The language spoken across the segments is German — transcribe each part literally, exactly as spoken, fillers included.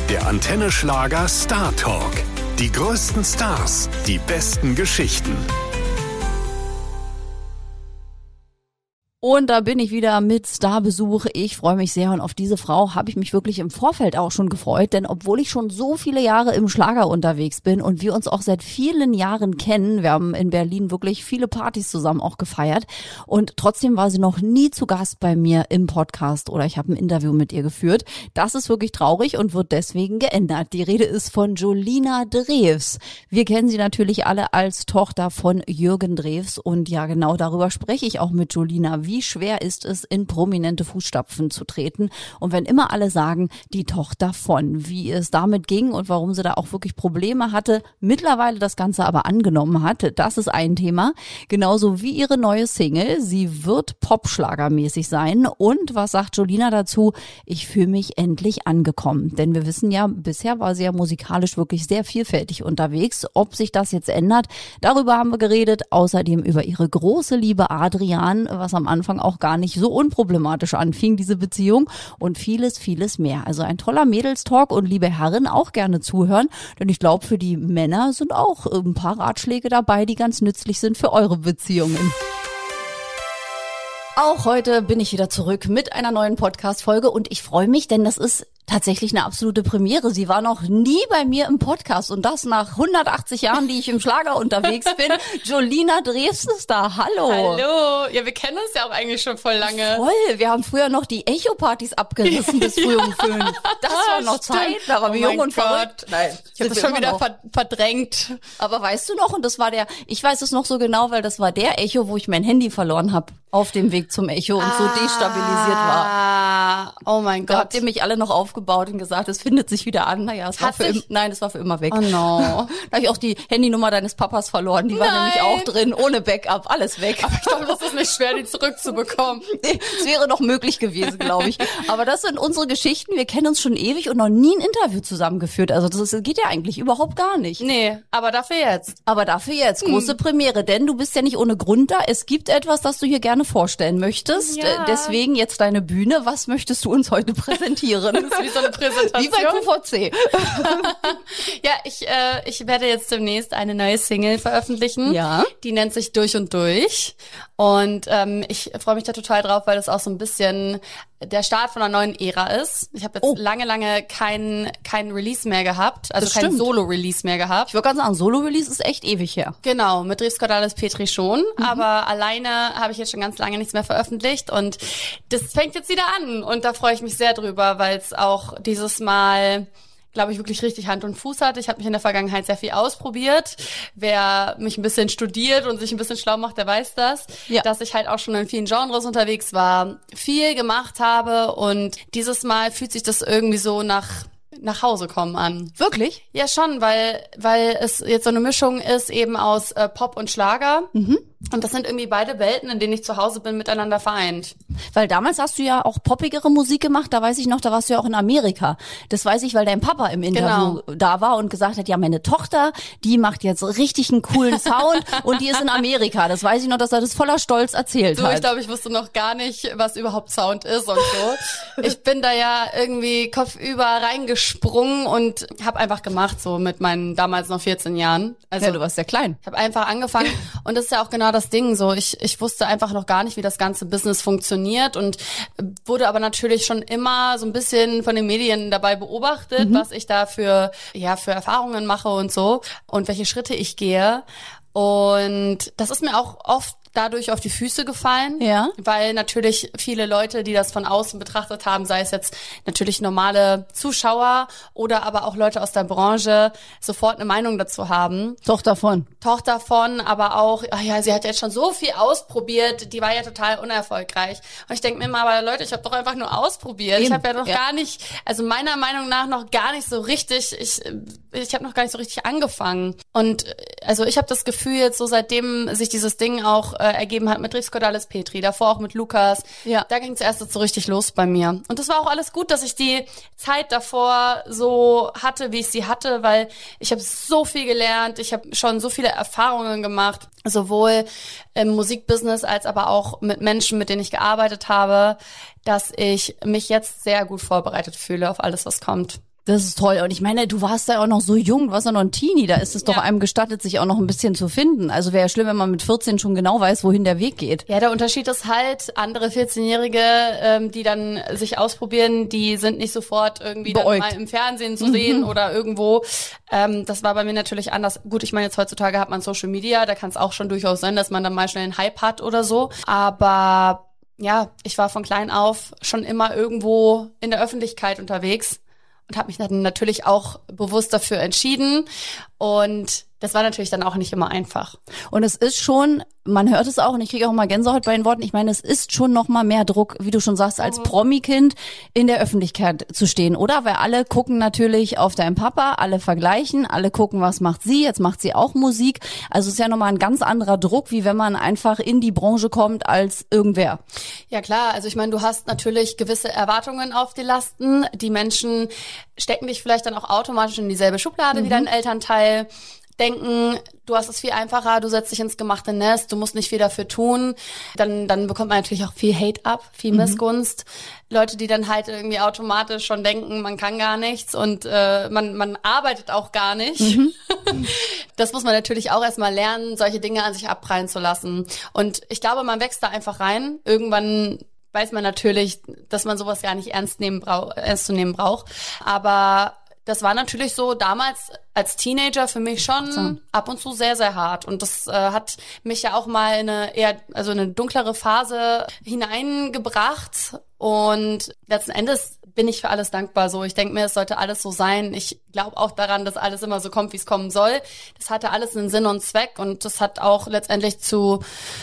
Der Antenne Schlager Star Talk. Die größten Stars, die besten Geschichten. Und da bin ich wieder mit Starbesuch. Ich freue mich sehr und auf diese Frau habe ich mich wirklich im Vorfeld auch schon gefreut, denn obwohl ich schon so viele Jahre im Schlager unterwegs bin und wir uns auch seit vielen Jahren kennen, wir haben in Berlin wirklich viele Partys zusammen auch gefeiert und trotzdem war sie noch nie zu Gast bei mir im Podcast oder ich habe ein Interview mit ihr geführt. Das ist wirklich traurig und wird deswegen geändert. Die Rede ist von Jolina Drews. Wir kennen sie natürlich alle als Tochter von Jürgen Drews und ja, genau darüber spreche ich auch mit Jolina. Wie schwer ist es, in prominente Fußstapfen zu treten? Und wenn immer alle sagen, die Tochter von, wie es damit ging und warum sie da auch wirklich Probleme hatte, mittlerweile das Ganze aber angenommen hat, das ist ein Thema. Genauso wie ihre neue Single. Sie wird popschlagermäßig sein. Und was sagt Jolina dazu? Ich fühle mich endlich angekommen. Denn wir wissen ja, bisher war sie ja musikalisch wirklich sehr vielfältig unterwegs. Ob sich das jetzt ändert, darüber haben wir geredet. Außerdem über ihre große Liebe Adrian, was am Anfang auch gar nicht so unproblematisch anfing, diese Beziehung und vieles, vieles mehr. Also ein toller Mädelstalk und liebe Herren auch gerne zuhören, denn ich glaube, für die Männer sind auch ein paar Ratschläge dabei, die ganz nützlich sind für eure Beziehungen. Auch heute bin ich wieder zurück mit einer neuen Podcast-Folge und ich freue mich, denn das ist tatsächlich eine absolute Premiere. Sie war noch nie bei mir im Podcast und das nach hundertachtzig Jahren, die ich im Schlager unterwegs bin. Jolina Drews ist da. Hallo. Hallo. Ja, wir kennen uns ja auch eigentlich schon voll lange. Voll. Wir haben früher noch die Echo-Partys abgerissen bis früh um fünf. Das war noch Stimmt. Zeit. Da waren wir Oh jung mein und Gott. verrückt. Nein, Ich habe das schon wieder ver- verdrängt. Aber weißt du noch, und das war der, ich weiß es noch so genau, weil das war der Echo, wo ich mein Handy verloren habe auf dem Weg zum Echo und so destabilisiert war. Ah, oh mein Da Gott. habt ihr mich alle noch aufgebaut und gesagt, es findet sich wieder an. Naja, es war Hat für sich- im, nein, es war für immer weg. Oh no. Da habe ich auch die Handynummer deines Papas verloren. Die war Nein. nämlich auch drin, ohne Backup, alles weg. Ich glaube, das ist nicht schwer, die zurückzubekommen. Nee, es wäre noch möglich gewesen, glaube ich. Aber das sind unsere Geschichten. Wir kennen uns schon ewig und noch nie ein Interview zusammengeführt. Also das ist, geht ja eigentlich überhaupt gar nicht. Nee, aber dafür jetzt. Aber dafür jetzt große Premiere, denn du bist ja nicht ohne Grund da. Es gibt etwas, das du hier gerne vorstellen möchtest. Ja. Äh, Deswegen jetzt deine Bühne. Was möchtest du uns heute präsentieren? Das ist wie so eine Präsentation. Wie bei Q V C. Ja, ich, äh, ich werde jetzt demnächst eine neue Single veröffentlichen. Ja. Die nennt sich Durch und Durch. Und ähm, ich freue mich da total drauf, weil das auch so ein bisschen der Start von einer neuen Ära ist. Ich habe jetzt Oh. lange, lange keinen keinen Release mehr gehabt, also Das kein stimmt. Solo-Release mehr gehabt. Ich würde gerade sagen, Solo-Release ist echt ewig her. Genau, mit Drews Cordalis Petri schon, aber alleine habe ich jetzt schon ganz lange nichts mehr veröffentlicht und das fängt jetzt wieder an und da freue ich mich sehr drüber, weil es auch dieses Mal, glaube ich, wirklich richtig Hand und Fuß hat. Ich habe mich in der Vergangenheit sehr viel ausprobiert. Wer mich ein bisschen studiert und sich ein bisschen schlau macht, der weiß das, Ja. dass ich halt auch schon in vielen Genres unterwegs war, viel gemacht habe und dieses Mal fühlt sich das irgendwie so nach nach Hause kommen an. Wirklich? Ja, schon, weil weil es jetzt so eine Mischung ist eben aus äh, Pop und Schlager. Und das sind irgendwie beide Welten, in denen ich zu Hause bin, miteinander vereint. Weil damals hast du ja auch poppigere Musik gemacht, da weiß ich noch, da warst du ja auch in Amerika. Das weiß ich, weil dein Papa im Interview da war und gesagt hat, ja, meine Tochter, die macht jetzt richtig einen coolen Sound und die ist in Amerika. Das weiß ich noch, dass er das voller Stolz erzählt So, hat. ich glaube, ich wusste noch gar nicht, was überhaupt Sound ist und so. Ich bin da ja irgendwie kopfüber reingesprungen und habe einfach gemacht, so mit meinen damals noch vierzehn Jahren. Also ja, du warst ja klein. Ich habe einfach angefangen und das ist ja auch genau das Ding so. Ich ich wusste einfach noch gar nicht, wie das ganze Business funktioniert und wurde aber natürlich schon immer so ein bisschen von den Medien dabei beobachtet, was ich da für ja für Erfahrungen mache und so und welche Schritte ich gehe. Und das ist mir auch oft dadurch auf die Füße gefallen, Ja. weil natürlich viele Leute, die das von außen betrachtet haben, sei es jetzt natürlich normale Zuschauer oder aber auch Leute aus der Branche, sofort eine Meinung dazu haben. Tochter von. Tochter von, aber auch, ach ja, sie hat jetzt schon so viel ausprobiert, die war ja total unerfolgreich. Und ich denke mir immer, aber Leute, ich habe doch einfach nur ausprobiert. Eben, Ich habe ja noch ja. gar nicht, also meiner Meinung nach noch gar nicht so richtig, ich ich habe noch gar nicht so richtig angefangen. Und also ich habe das Gefühl jetzt so, seitdem sich dieses Ding auch äh, ergeben hat mit Drews Cordalis Petri, davor auch mit Lukas, Ja. da ging es erst so richtig los bei mir. Und das war auch alles gut, dass ich die Zeit davor so hatte, wie ich sie hatte, weil ich habe so viel gelernt, ich habe schon so viele Erfahrungen gemacht, sowohl im Musikbusiness als aber auch mit Menschen, mit denen ich gearbeitet habe, dass ich mich jetzt sehr gut vorbereitet fühle auf alles, was kommt. Das ist toll. Und ich meine, du warst ja auch noch so jung, du warst ja noch ein Teenie, da ist es doch Ja. einem gestattet, sich auch noch ein bisschen zu finden. Also wäre ja schlimm, wenn man mit vierzehn schon genau weiß, wohin der Weg geht. Ja, der Unterschied ist halt, andere vierzehnjährige, ähm, die dann sich ausprobieren, die sind nicht sofort irgendwie dann Beäugt. mal im Fernsehen zu sehen oder irgendwo. Ähm, das war bei mir natürlich anders. Gut, ich meine, jetzt heutzutage hat man Social Media, da kann es auch schon durchaus sein, dass man dann mal schnell einen Hype hat oder so. Aber ja, ich war von klein auf schon immer irgendwo in der Öffentlichkeit unterwegs und habe mich dann natürlich auch bewusst dafür entschieden. Und das war natürlich dann auch nicht immer einfach. Und es ist schon, man hört es auch, und ich kriege auch mal Gänsehaut bei den Worten, ich meine, es ist schon noch mal mehr Druck, wie du schon sagst, als Promi-Kind in der Öffentlichkeit zu stehen, oder? Weil alle gucken natürlich auf deinen Papa, alle vergleichen, alle gucken, was macht sie, jetzt macht sie auch Musik. Also es ist ja noch mal ein ganz anderer Druck, wie wenn man einfach in die Branche kommt als irgendwer. Ja klar, also ich meine, du hast natürlich gewisse Erwartungen auf die Lasten. Die Menschen stecken dich vielleicht dann auch automatisch in dieselbe Schublade wie dein Elternteil, denken, du hast es viel einfacher, du setzt dich ins gemachte Nest, du musst nicht viel dafür tun. Dann dann bekommt man natürlich auch viel Hate ab, viel Missgunst. Leute, die dann halt irgendwie automatisch schon denken, man kann gar nichts und äh, man man arbeitet auch gar nicht. Das muss man natürlich auch erstmal lernen, solche Dinge an sich abprallen zu lassen. Und ich glaube, man wächst da einfach rein. Irgendwann weiß man natürlich, dass man sowas gar nicht ernst nehmen braucht, ernst zu nehmen braucht. Aber das war natürlich so damals als Teenager für mich schon So. ab und zu sehr, sehr hart. Und das äh, hat mich ja auch mal in eine eher, also eine dunklere Phase hineingebracht. Und letzten Endes bin ich für alles dankbar so. Ich denke mir, es sollte alles so sein. Ich glaube auch daran, dass alles immer so kommt, wie es kommen soll. Das hatte alles einen Sinn und Zweck. Und das hat auch letztendlich zu,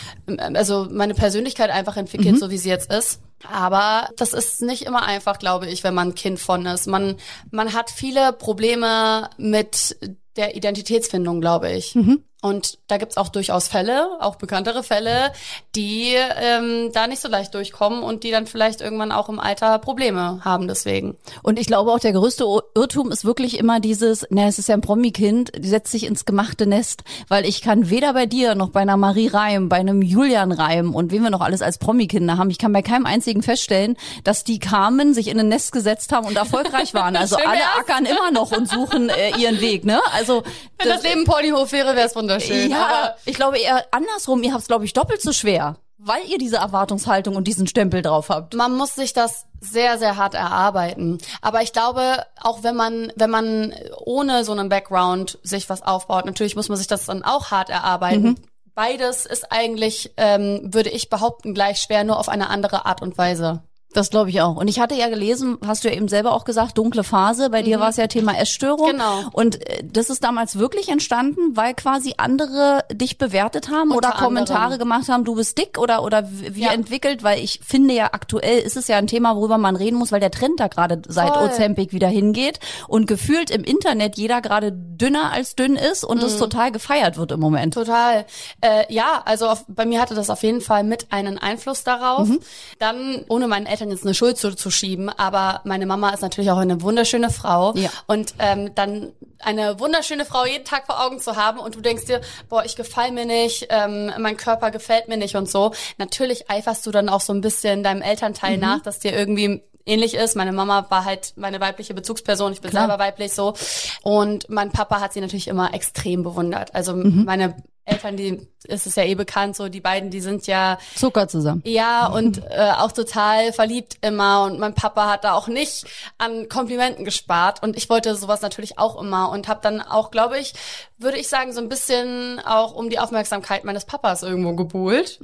also meine Persönlichkeit einfach entwickelt, Mhm. so wie sie jetzt ist. Aber das ist nicht immer einfach, glaube ich, wenn man Kind von ist. Man, man hat viele Probleme mit der Identitätsfindung, glaube ich. Mhm. Und da gibt's auch durchaus Fälle, auch bekanntere Fälle, die ähm, da nicht so leicht durchkommen und die dann vielleicht irgendwann auch im Alter Probleme haben deswegen. Und ich glaube auch, der größte Irrtum ist wirklich immer dieses, na, es ist ja ein Promi-Kind, die setzt sich ins gemachte Nest, weil ich kann weder bei dir noch bei einer Marie Reim, bei einem Julian Reim und wen wir noch alles als Promi-Kinder haben, ich kann bei keinem einzigen feststellen, dass die kamen, sich in ein Nest gesetzt haben und erfolgreich waren. Also Schön alle wär's. ackern immer noch und suchen äh, ihren Weg, ne? Also Wenn das Leben Ponyhof wäre, wäre es wunderschön. ja, Aber ich glaube eher andersrum, ihr habt es, glaube ich, doppelt so schwer, weil ihr diese Erwartungshaltung und diesen Stempel drauf habt. man muss sich das sehr, sehr hart erarbeiten. Aber ich glaube, auch wenn man, wenn man ohne so einen Background sich was aufbaut, natürlich muss man sich das dann auch hart erarbeiten. Mhm. Beides ist eigentlich, ähm, würde ich behaupten, gleich schwer, nur auf eine andere Art und Weise. Das glaube ich auch. Und ich hatte ja gelesen, hast du ja eben selber auch gesagt, dunkle Phase. Bei dir war es ja Thema Essstörung. Genau. Und äh, das ist damals wirklich entstanden, weil quasi andere dich bewertet haben Unter oder Kommentare anderem. gemacht haben, du bist dick oder oder wie Ja. entwickelt. Weil ich finde ja, aktuell ist es ja ein Thema, worüber man reden muss, weil der Trend da gerade seit Voll. Ozempic wieder hingeht. Und gefühlt im Internet jeder gerade dünner als dünn ist und Mhm. es total gefeiert wird im Moment. Total. Äh, ja, also auf, bei mir hatte das auf jeden Fall mit einen Einfluss darauf. Dann, ohne meinen Eltern jetzt eine Schuld zuzuschieben, aber meine Mama ist natürlich auch eine wunderschöne Frau. Ja. Und ähm, dann eine wunderschöne Frau jeden Tag vor Augen zu haben und du denkst dir, boah, ich gefall mir nicht, ähm, mein Körper gefällt mir nicht und so. Natürlich eiferst du dann auch so ein bisschen deinem Elternteil nach, dass dir irgendwie ähnlich ist. Meine Mama war halt meine weibliche Bezugsperson, ich bin Klar. selber weiblich so. Und mein Papa hat sie natürlich immer extrem bewundert. Also meine Eltern, die ist es ja eh bekannt, so die beiden, die sind ja Zucker zusammen. ja und äh, auch total verliebt immer und mein Papa hat da auch nicht an Komplimenten gespart und ich wollte sowas natürlich auch immer und habe dann auch, glaube ich, würde ich sagen, so ein bisschen auch um die Aufmerksamkeit meines Papas irgendwo gebuhlt.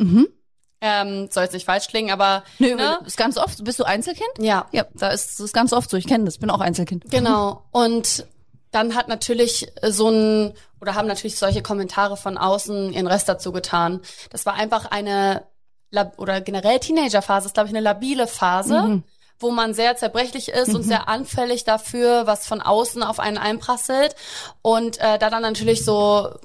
Ähm, soll jetzt nicht falsch klingen, aber Nö, ne? ist ganz oft. Bist du Einzelkind? Ja, Ja, da ist es ganz oft so. Ich kenne das, bin auch Einzelkind. genau. Und dann hat natürlich so ein, oder haben natürlich solche Kommentare von außen ihren Rest dazu getan. Das war einfach eine, Lab- oder generell Teenagerphase, ist glaube ich eine labile Phase, wo man sehr zerbrechlich ist und sehr anfällig dafür, was von außen auf einen einprasselt. Und äh, da dann natürlich so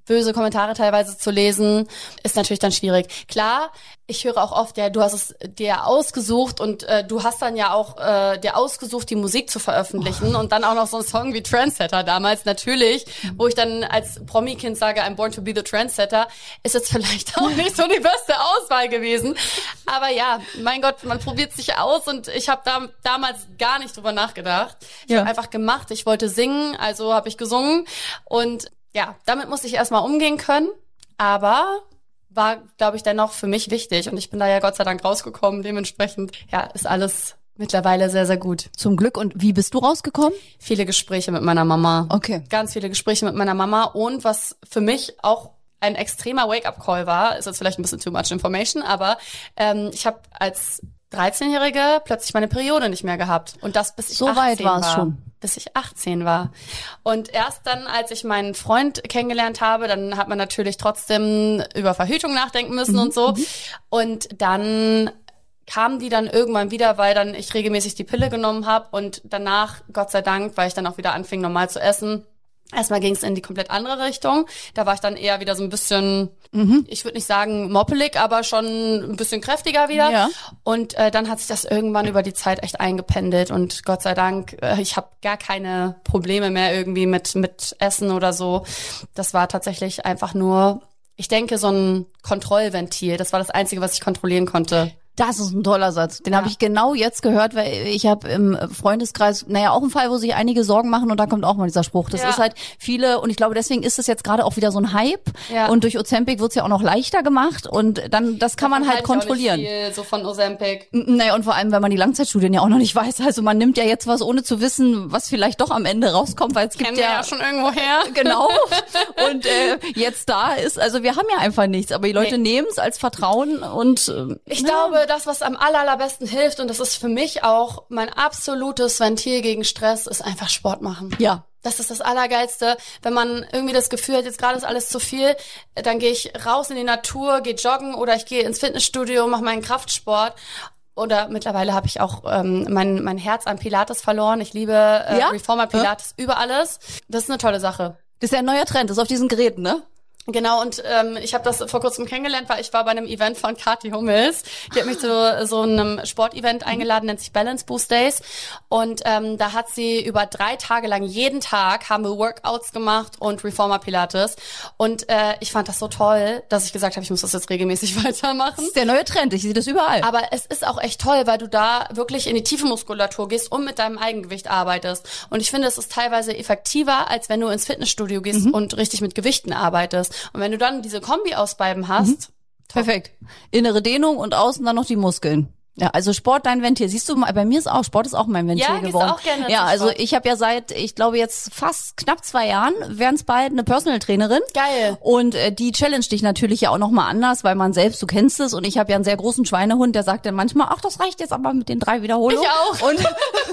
böse Kommentare teilweise zu lesen, ist natürlich dann schwierig. Klar, ich höre auch oft, ja, du hast es dir ausgesucht und äh, du hast dann ja auch äh, dir ausgesucht, die Musik zu veröffentlichen oh. und dann auch noch so einen Song wie Trendsetter damals, natürlich, wo ich dann als Promi-Kind sage, I'm born to be the Trendsetter, ist jetzt vielleicht auch nicht so die beste Auswahl gewesen. Aber ja, mein Gott, man probiert sich aus und ich habe da damals gar nicht drüber nachgedacht. Ich ja. habe einfach gemacht, ich wollte singen, also habe ich gesungen und ja, damit musste ich erstmal umgehen können, aber war, glaube ich, dennoch für mich wichtig und ich bin da ja Gott sei Dank rausgekommen. Dementsprechend, ja, ist alles mittlerweile sehr, sehr gut. Zum Glück. Und wie bist du rausgekommen? Viele Gespräche mit meiner Mama. Okay. Ganz viele Gespräche mit meiner Mama und was für mich auch ein extremer Wake-up-Call war, ist jetzt vielleicht ein bisschen too much information, aber ähm, ich habe als dreizehnjährige plötzlich meine Periode nicht mehr gehabt und das bis ich so achtzehn weit war es war. schon. Bis ich achtzehn war. Und erst dann, als ich meinen Freund kennengelernt habe, dann hat man natürlich trotzdem über Verhütung nachdenken müssen mhm. und so. Und dann kamen die dann irgendwann wieder, weil dann ich regelmäßig die Pille genommen habe und danach, Gott sei Dank, weil ich dann auch wieder anfing, normal zu essen. Erstmal ging es in die komplett andere Richtung. Da war ich dann eher wieder so ein bisschen, mhm. ich würde nicht sagen moppelig, aber schon ein bisschen kräftiger wieder. Ja. Und äh, dann hat sich das irgendwann über die Zeit echt eingependelt. Und Gott sei Dank, äh, ich habe gar keine Probleme mehr irgendwie mit mit Essen oder so. Das war tatsächlich einfach nur, ich denke, so ein Kontrollventil. Das war das Einzige, was ich kontrollieren konnte. Das ist ein toller Satz. Den ja. habe ich genau jetzt gehört, weil ich habe im Freundeskreis, naja, auch einen Fall, wo sich einige Sorgen machen und da kommt auch mal dieser Spruch. Das ja. ist halt viele und ich glaube, deswegen ist es jetzt gerade auch wieder so ein Hype ja. und durch Ozempic wird's ja auch noch leichter gemacht und dann, das kann Davon man halt kontrollieren. Ich auch nicht viel, so von Ozempic. Naja, und vor allem, wenn man die Langzeitstudien ja auch noch nicht weiß. Also man nimmt ja jetzt was, ohne zu wissen, was vielleicht doch am Ende rauskommt, weil es gibt Kennen ja... wir ja schon irgendwo her. Genau. Und äh, jetzt da ist, also wir haben ja einfach nichts, aber die Leute nee. nehmen es als Vertrauen und... Äh, ich na. glaube, das, was am aller, allerbesten hilft, und das ist für mich auch mein absolutes Ventil gegen Stress, ist einfach Sport machen. Ja. Das ist das Allergeilste. Wenn man irgendwie das Gefühl hat, jetzt gerade ist alles zu viel, dann gehe ich raus in die Natur, gehe joggen oder ich gehe ins Fitnessstudio, mache meinen Kraftsport. Oder mittlerweile habe ich auch ähm, mein, mein Herz an Pilates verloren. Ich liebe äh, ja? Reformer Pilates ja. über alles. Das ist eine tolle Sache. Das ist ja ein neuer Trend, das ist auf diesen Geräten, ne? Genau, und ähm, ich habe das vor kurzem kennengelernt, weil ich war bei einem Event von Kathi Hummels. Die hat mich zu so einem Sportevent eingeladen, nennt sich Balance Boost Days. Und ähm, da hat sie über drei Tage lang, jeden Tag, haben wir Workouts gemacht und Reformer Pilates. Und äh, ich fand das so toll, dass ich gesagt habe, ich muss das jetzt regelmäßig weitermachen. Das ist der neue Trend, ich sehe das überall. Aber es ist auch echt toll, weil du da wirklich in die tiefe Muskulatur gehst und mit deinem Eigengewicht arbeitest. Und ich finde, es ist teilweise effektiver, als wenn du ins Fitnessstudio gehst mhm. und richtig mit Gewichten arbeitest. Und wenn du dann diese Kombi aus beiden hast, mhm. perfekt. Innere Dehnung und außen dann noch die Muskeln. Ja, also Sport dein Ventil. Siehst du, bei mir ist auch Sport ist auch mein Ventil ja, geworden. Ja, auch gerne. Ja, also ich habe ja seit, ich glaube jetzt fast knapp zwei Jahren, wären es bald eine Personal Trainerin. Geil. Und äh, die challenge dich natürlich ja auch nochmal anders, weil man selbst, du kennst es, und ich habe ja einen sehr großen Schweinehund, der sagt dann manchmal, ach, das reicht jetzt aber mit den drei Wiederholungen. Ich auch. Und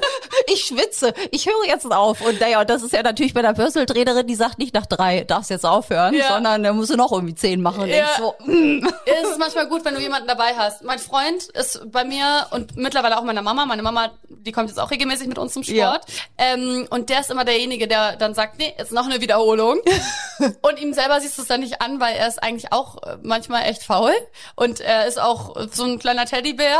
ich schwitze, ich höre jetzt auf. Und naja, das ist ja natürlich bei der Personal Trainerin, die sagt nicht nach drei, darfst jetzt aufhören, ja. sondern da musst du noch irgendwie zehn machen. Und ja. so, mm. Es ist manchmal gut, wenn du jemanden dabei hast. Mein Freund ist bei mir und mit mittlerweile auch meine Mama. Meine Mama, die kommt jetzt auch regelmäßig mit uns zum Sport. Ja. Ähm, und der ist immer derjenige, der dann sagt, nee, jetzt noch eine Wiederholung. Und ihm selber siehst du es dann nicht an, weil er ist eigentlich auch manchmal echt faul. Und er ist auch so ein kleiner Teddybär.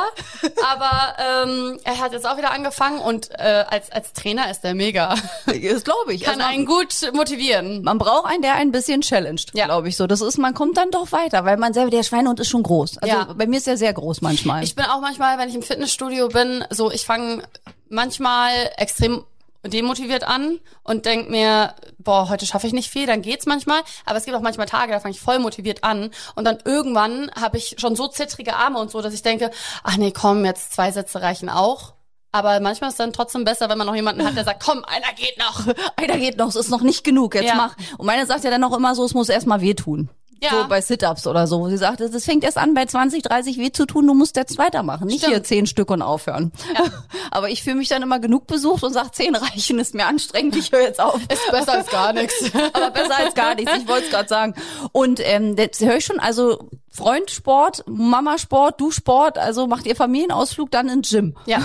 Aber ähm, er hat jetzt auch wieder angefangen und äh, als als Trainer ist der mega. Das glaube ich. Kann also einen gut motivieren. Man braucht einen, der ein bisschen challenged, ja. glaube ich so. Das ist, man kommt dann doch weiter, weil man selber, der Schweinehund ist schon groß. Also ja. bei mir ist er sehr groß manchmal. Ich bin auch manchmal, wenn ich im Fitnessstudio bin, so ich fange manchmal extrem demotiviert an und denk mir, boah, heute schaffe ich nicht viel, dann geht's manchmal, aber es gibt auch manchmal Tage, da fange ich voll motiviert an und dann irgendwann habe ich schon so zittrige Arme und so, dass ich denke, ach nee, komm, jetzt zwei Sätze reichen auch. Aber manchmal ist es dann trotzdem besser, wenn man noch jemanden hat, der sagt, komm, einer geht noch. Einer geht noch, es ist noch nicht genug, jetzt ja. mach. Und meine sagt ja dann auch immer so, es muss erst mal wehtun. Ja. So bei Sit-Ups oder so. Sie sagt, das fängt erst an, bei zwanzig, dreißig weh zu tun, du musst jetzt weitermachen. Nicht Stimmt. hier zehn Stück und aufhören. Ja. Aber ich fühle mich dann immer genug besucht und sage, zehn reichen, ist mir anstrengend, ich höre jetzt auf. Ist besser als gar nichts. Aber besser als gar nichts, ich wollte es gerade sagen. Und ähm, jetzt höre ich schon, also Freund Sport, Mama Sport, du Sport, also macht ihr Familienausflug dann ins Gym. Ja.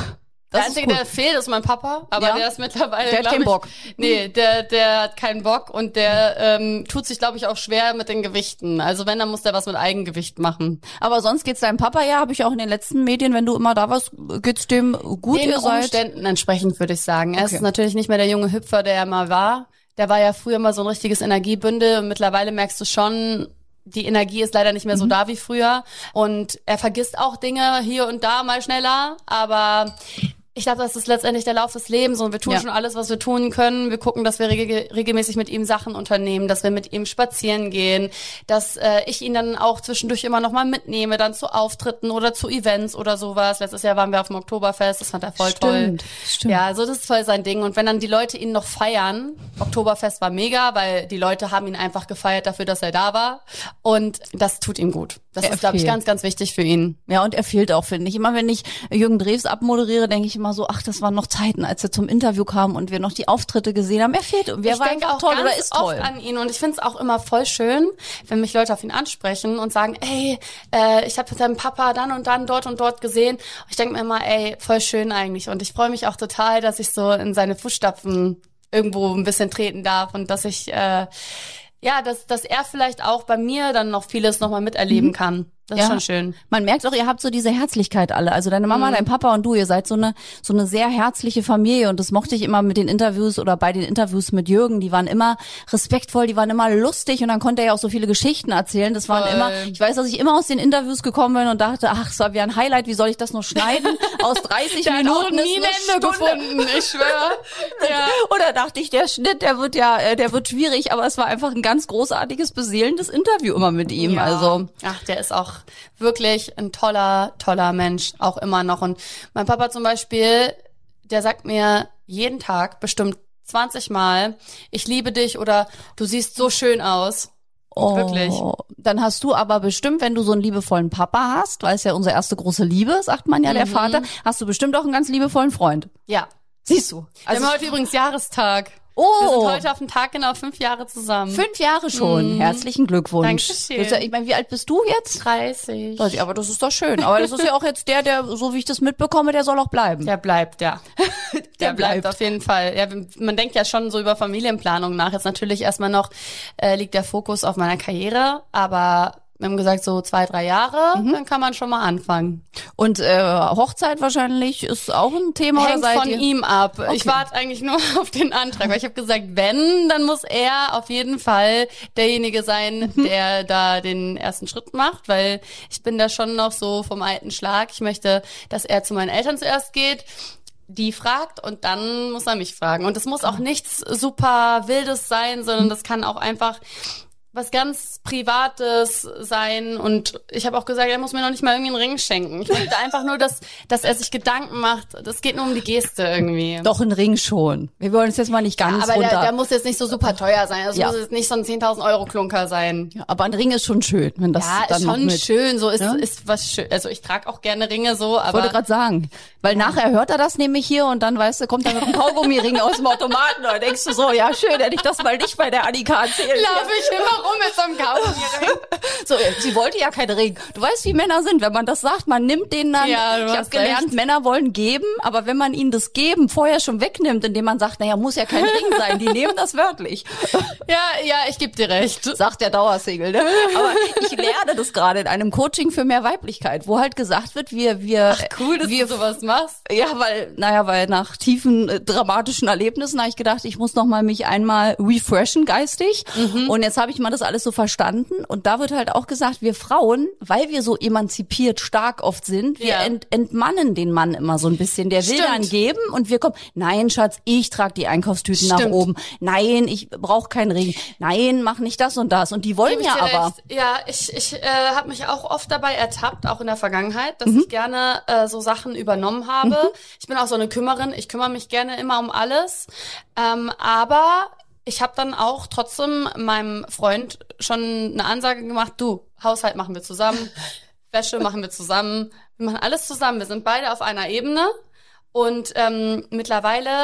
Der Einzige, der fehlt, ist mein Papa, aber ja. der ist mittlerweile, der hat keinen ich, Bock. Nee, der, der hat keinen Bock und der ähm, tut sich, glaube ich, auch schwer mit den Gewichten. Also wenn, dann muss der was mit Eigengewicht machen. Aber sonst geht's deinem Papa ja, habe ich auch in den letzten Medien, wenn du immer da warst, geht's dem gut, Den ihr seid? Umständen entsprechend, würde ich sagen. Er Okay. ist natürlich nicht mehr der junge Hüpfer, der er mal war. Der war ja früher mal so ein richtiges Energiebündel und mittlerweile merkst du schon, die Energie ist leider nicht mehr so Mhm. da wie früher und er vergisst auch Dinge hier und da mal schneller, aber ich glaube, das ist letztendlich der Lauf des Lebens und wir tun Ja. schon alles, was wir tun können. Wir gucken, dass wir reg- regelmäßig mit ihm Sachen unternehmen, dass wir mit ihm spazieren gehen, dass äh, ich ihn dann auch zwischendurch immer noch mal mitnehme, dann zu Auftritten oder zu Events oder sowas. Letztes Jahr waren wir auf dem Oktoberfest, das fand er voll Stimmt, toll. stimmt. Ja, also das ist voll sein Ding. Und wenn dann die Leute ihn noch feiern, Oktoberfest war mega, weil die Leute haben ihn einfach gefeiert dafür, dass er da war. Und das tut ihm gut. Das Er ist, glaube ich, fehlt. ganz, ganz wichtig für ihn. Ja, und er fehlt auch, finde ich. Immer wenn ich Jürgen Drews abmoderiere, denke ich immer so, ach, das waren noch Zeiten, als er zum Interview kam und wir noch die Auftritte gesehen haben. Er fehlt und wer Ich war denke einfach auch toll ganz oder ist toll. oft an ihn und ich finde es auch immer voll schön, wenn mich Leute auf ihn ansprechen und sagen, ey, äh, ich habe deinen Papa dann und dann dort und dort gesehen. Und ich denke mir immer, ey, voll schön eigentlich und ich freue mich auch total, dass ich so in seine Fußstapfen irgendwo ein bisschen treten darf und dass ich, äh, ja, dass, dass er vielleicht auch bei mir dann noch vieles nochmal miterleben mhm. kann. Das ja. ist schon schön. Man merkt auch, ihr habt so diese Herzlichkeit alle. Also deine Mama, mhm. dein Papa und du, ihr seid so eine so eine sehr herzliche Familie und das mochte ich immer mit den Interviews oder bei den Interviews mit Jürgen. Die waren immer respektvoll, die waren immer lustig und dann konnte er ja auch so viele Geschichten erzählen. Das waren Voll. immer, ich weiß, dass ich immer aus den Interviews gekommen bin und dachte, ach, es war wie ein Highlight, wie soll ich das noch schneiden? Aus dreißig der Minuten hat auch nie ist ein eine Ende Stunde. gefunden, ich schwöre. Ja. Oder dachte ich, der Schnitt, der wird ja, äh, der wird schwierig, aber es war einfach ein ganz großartiges, beseelendes Interview immer mit ihm. Ja. Also ach, der ist auch wirklich ein toller, toller Mensch, auch immer noch. Und mein Papa zum Beispiel, der sagt mir jeden Tag bestimmt zwanzig Mal, ich liebe dich oder du siehst so schön aus. Oh, wirklich. Dann hast du aber bestimmt, wenn du so einen liebevollen Papa hast, weil es ja unsere erste große Liebe, sagt man ja, der Mhm. Vater, hast du bestimmt auch einen ganz liebevollen Freund. Ja. Siehst du? Also wir haben heute übrigens Jahrestag. Oh. Wir sind heute auf den Tag genau fünf Jahre zusammen. Fünf Jahre schon. Mhm. Herzlichen Glückwunsch. Dankeschön. Das ist ja- Ich meine, wie alt bist du jetzt? dreißig. dreißig, aber das ist doch schön. Aber das ist ja auch jetzt der, der, so wie ich das mitbekomme, der soll auch bleiben. Der bleibt, ja. Der, Der bleibt bleibt. auf jeden Fall. Ja, man denkt ja schon so über Familienplanung nach. Jetzt natürlich erstmal noch äh, liegt der Fokus auf meiner Karriere, aber wir haben gesagt, so zwei, drei Jahre, Mhm. dann kann man schon mal anfangen. Und äh, Hochzeit wahrscheinlich ist auch ein Thema, Hängt oder seid von ihr? ihm ab. Okay. Ich warte eigentlich nur auf den Antrag, weil ich habe gesagt, wenn, dann muss er auf jeden Fall derjenige sein, Mhm. der da den ersten Schritt macht, weil ich bin da schon noch so vom alten Schlag. Ich möchte, dass er zu meinen Eltern zuerst geht, die fragt und dann muss er mich fragen. Und es muss auch nichts super Wildes sein, sondern das kann auch einfach was ganz Privates sein und ich habe auch gesagt, er muss mir noch nicht mal irgendwie einen Ring schenken. Ich möchte einfach nur, dass dass er sich Gedanken macht. Das geht nur um die Geste irgendwie. Doch ein Ring schon. Wir wollen es jetzt mal nicht ganz aber runter. der, der muss jetzt nicht so super teuer sein. Das Ja. muss jetzt nicht so ein zehntausend Euro Klunker sein. ja, aber ein Ring ist schon schön, wenn das Ja, dann ist noch schon mit. schön. So ist Ja? ist was schön. Also ich trage auch gerne Ringe so, Ich wollte aber gerade sagen, weil nachher hört er das nämlich hier und dann, weißt du, kommt er mit einem Kaugummiring aus dem Automaten und dann denkst du so, ja schön, hätte ich das mal nicht bei der Annika erzählt. laufe ich immer rum mit so einem Kaugummi. So, sie wollte ja keinen Ring. Du weißt, wie Männer sind, wenn man das sagt, man nimmt den dann. Ja, du ich habe hast gelernt, recht. Männer wollen geben, aber wenn man ihnen das Geben vorher schon wegnimmt, indem man sagt, naja, muss ja kein Ring sein, die nehmen das wörtlich. Ja, ja, ich gebe dir recht. Sagt der Dauersingle, ne? Aber ich lerne das gerade in einem Coaching für mehr Weiblichkeit, wo halt gesagt wird, wir, wir, Ach cool, dass wir, du sowas machst. ja, weil, naja, weil nach tiefen äh, dramatischen Erlebnissen habe ich gedacht, ich muss noch mal mich einmal refreshen geistig. Mhm. Und jetzt habe ich mal das alles so verstanden. Und da wird halt auch gesagt, wir Frauen, weil wir so emanzipiert stark oft sind, wir Ja. ent, entmannen den Mann immer so ein bisschen. Der will Stimmt. dann geben und wir kommen, nein, Schatz, ich trage die Einkaufstüten nach Stimmt. oben. Nein, ich brauche keinen Ring. Nein, mach nicht das und das. Und die wollen Geb ich ja dir aber. recht. Ja, ich, ich äh, habe mich auch oft dabei ertappt, auch in der Vergangenheit, dass Mhm. ich gerne äh, so Sachen übernommen habe. Ich bin auch so eine Kümmerin, ich kümmere mich gerne immer um alles. Ähm, aber ich habe dann auch trotzdem meinem Freund schon eine Ansage gemacht, du, Haushalt machen wir zusammen, Wäsche machen wir zusammen, wir machen alles zusammen, wir sind beide auf einer Ebene und ähm, mittlerweile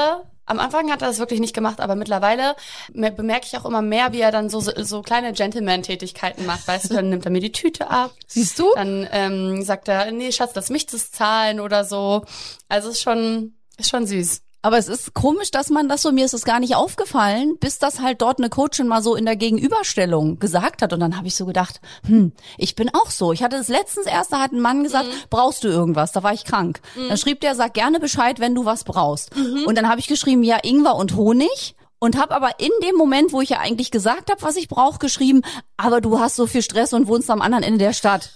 Am Anfang hat er das wirklich nicht gemacht, aber mittlerweile bemerke ich auch immer mehr, wie er dann so so kleine Gentleman-Tätigkeiten macht. Weißt du, dann nimmt er mir die Tüte ab. Siehst du? Dann ähm, sagt er, nee, Schatz, lass mich das zahlen oder so. Also ist schon, ist schon süß. Aber es ist komisch, dass man das so, mir ist es gar nicht aufgefallen, bis das halt dort eine Coachin mal so in der Gegenüberstellung gesagt hat. Und dann habe ich so gedacht, hm, ich bin auch so. Ich hatte das letztens erst, da hat ein Mann gesagt, mhm. brauchst du irgendwas? Da war ich krank. Mhm. Dann schrieb der, sag gerne Bescheid, wenn du was brauchst. Mhm. Und dann habe ich geschrieben, ja, Ingwer und Honig. Und habe aber in dem Moment, wo ich ja eigentlich gesagt habe, was ich brauche, geschrieben, aber du hast so viel Stress und wohnst am anderen Ende der Stadt.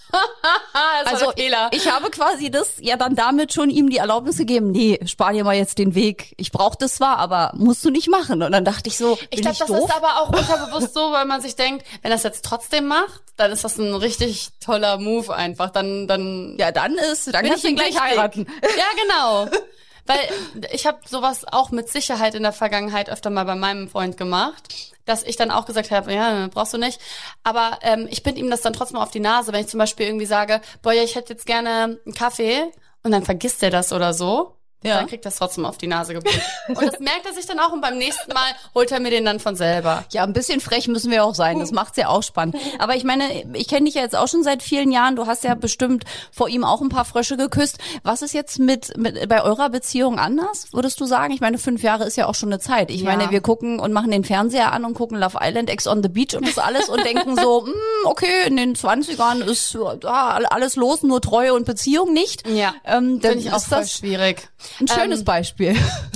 das also war ein Fehler. Ich, ich habe quasi das ja dann damit schon ihm die Erlaubnis gegeben, nee, spar dir mal jetzt den Weg. Ich brauche das zwar, aber musst du nicht machen. Und dann dachte ich so, ich glaube, das doof? ist aber auch unterbewusst so, weil man sich denkt, wenn er es jetzt trotzdem macht, dann ist das ein richtig toller Move einfach. Dann, dann ja, dann ist, dann bin kannst ich du ihn gleich wichtig. heiraten. Ja, genau. Weil ich habe sowas auch mit Sicherheit in der Vergangenheit öfter mal bei meinem Freund gemacht, dass ich dann auch gesagt habe, ja, brauchst du nicht. Aber ähm, ich bind ihm das dann trotzdem auf die Nase, wenn ich zum Beispiel irgendwie sage, boah, ja, ich hätte jetzt gerne einen Kaffee und dann vergisst er das oder so. Ja. Dann kriegt er es trotzdem auf die Nase gebunden. Und das merkt er sich dann auch und beim nächsten Mal holt er mir den dann von selber. Ja, ein bisschen frech müssen wir auch sein. Das macht's ja auch spannend. Aber ich meine, ich kenne dich ja jetzt auch schon seit vielen Jahren. Du hast ja bestimmt vor ihm auch ein paar Frösche geküsst. Was ist jetzt mit, mit bei eurer Beziehung anders, würdest du sagen? Ich meine, fünf Jahre ist ja auch schon eine Zeit. Ich ja. meine, wir gucken und machen den Fernseher an und gucken Love Island, Ex on the Beach und das alles und denken so, mh, okay, in den zwanzigern ist ja, alles los, nur Treue und Beziehung nicht. Ja, ähm, dann finde ich auch voll das schwierig. Ein schönes ähm, Beispiel.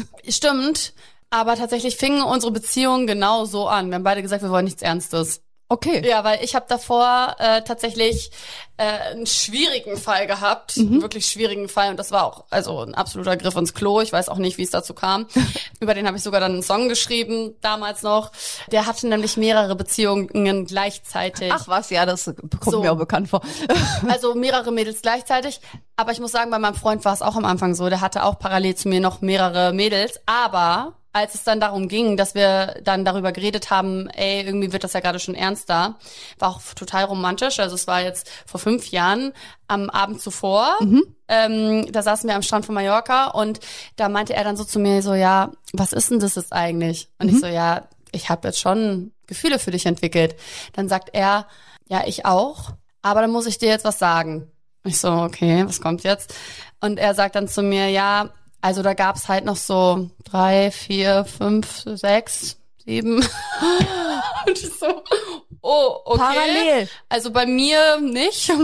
Stimmt, aber tatsächlich fing unsere Beziehung genau so an. Wir haben beide gesagt, wir wollen nichts Ernstes. Okay. Ja, weil ich habe davor äh, tatsächlich äh, einen schwierigen Fall gehabt, mhm. einen wirklich schwierigen Fall und das war auch also ein absoluter Griff ins Klo. Ich weiß auch nicht, wie es dazu kam. Über den habe ich sogar dann einen Song geschrieben, damals noch. Der hatte nämlich mehrere Beziehungen gleichzeitig. Ach was, ja, das kommt so. mir auch bekannt vor. Also mehrere Mädels gleichzeitig. Aber ich muss sagen, bei meinem Freund war es auch am Anfang so. Der hatte auch parallel zu mir noch mehrere Mädels. Aber als es dann darum ging, dass wir dann darüber geredet haben, ey, irgendwie wird das ja gerade schon ernster, war auch total romantisch. Also es war jetzt vor fünf Jahren am Abend zuvor. Mhm. Ähm, da saßen wir am Strand von Mallorca und da meinte er dann so zu mir so, ja, was ist denn das jetzt eigentlich? Und mhm. ich so, ja, ich habe jetzt schon Gefühle für dich entwickelt. Dann sagt er, ja, ich auch, aber dann muss ich dir jetzt was sagen. Ich so, okay, was kommt jetzt? Und er sagt dann zu mir, ja, also da gab's halt noch so drei, vier, fünf, sechs, sieben. Und ich so, oh, okay. Parallel. Also bei mir nicht.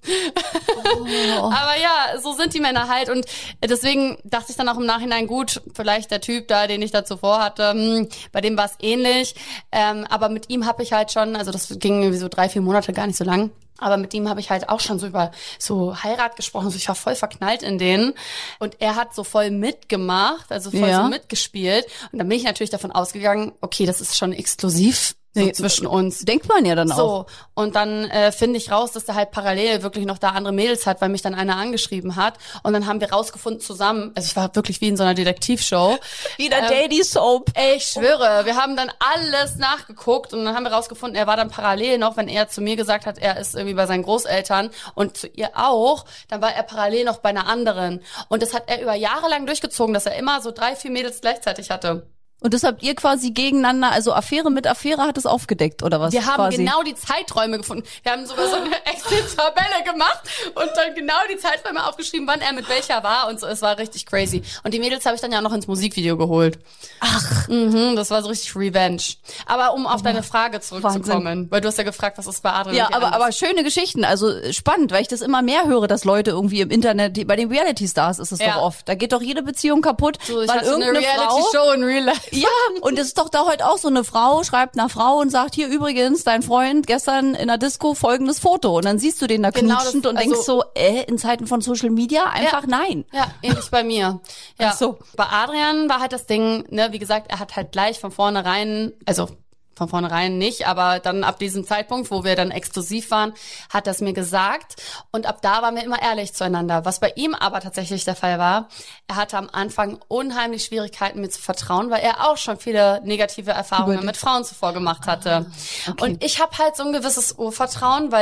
Oh. Aber ja, so sind die Männer halt. Und deswegen dachte ich dann auch im Nachhinein, gut, vielleicht der Typ da, den ich da zuvor hatte, hm, bei dem war es ähnlich. Ähm, aber mit ihm habe ich halt schon, also das ging irgendwie so drei, vier Monate, gar nicht so lang. Aber mit ihm habe ich halt auch schon so über so Heirat gesprochen. Also ich war voll verknallt in den. Und er hat so voll mitgemacht, also voll ja. so mitgespielt. Und dann bin ich natürlich davon ausgegangen, okay, das ist schon exklusiv so nee, zwischen uns. Denkt man ja dann auch. So, und dann äh, finde ich raus, dass der halt parallel wirklich noch da andere Mädels hat, weil mich dann einer angeschrieben hat. Und dann haben wir rausgefunden zusammen, also es war wirklich wie in so einer Detektivshow. Wieder ähm, Daddy Soap. Ey, ich schwöre, wir haben dann alles nachgeguckt und dann haben wir rausgefunden, er war dann parallel noch, wenn er zu mir gesagt hat, er ist irgendwie bei seinen Großeltern und zu ihr auch, dann war er parallel noch bei einer anderen. Und das hat er über Jahre lang durchgezogen, dass er immer so drei, vier Mädels gleichzeitig hatte. Und das habt ihr quasi gegeneinander, also Affäre mit Affäre hat es aufgedeckt, oder was? Wir haben quasi? genau die Zeiträume gefunden. Wir haben sogar so eine Excel-Tabelle gemacht und dann genau die Zeiträume aufgeschrieben, wann er mit welcher war und so. Es war richtig crazy. Und die Mädels habe ich dann ja auch noch ins Musikvideo geholt. Ach. Mhm, das war so richtig Revenge. Aber um auf deine Frage zurückzukommen, Wahnsinn. Weil du hast ja gefragt, was ist bei Adrian? Ja, aber, aber schöne Geschichten, also spannend, weil ich das immer mehr höre, dass Leute irgendwie im Internet, die, bei den Reality-Stars ist es ja. doch oft, da geht doch jede Beziehung kaputt, so, ich weil hatte irgendeine eine Reality-Show in Real Life. Ja, und es ist doch da heute auch so, eine Frau schreibt einer Frau und sagt, hier übrigens, dein Freund gestern in der Disco folgendes Foto. Und dann siehst du den da genau knutschend das, und also, denkst so, äh, in Zeiten von Social Media einfach ja, nein. Ja, ähnlich bei mir. Ja. Ach so. Bei Adrian war halt das Ding, ne, wie gesagt, er hat halt gleich von vornherein, also von vornherein nicht, aber dann ab diesem Zeitpunkt, wo wir dann exklusiv waren, hat er es mir gesagt und ab da waren wir immer ehrlich zueinander. Was bei ihm aber tatsächlich der Fall war, er hatte am Anfang unheimlich Schwierigkeiten, mir zu vertrauen, weil er auch schon viele negative Erfahrungen mit Frauen zuvor gemacht hatte. Ah, okay. Und ich habe halt so ein gewisses Urvertrauen, weil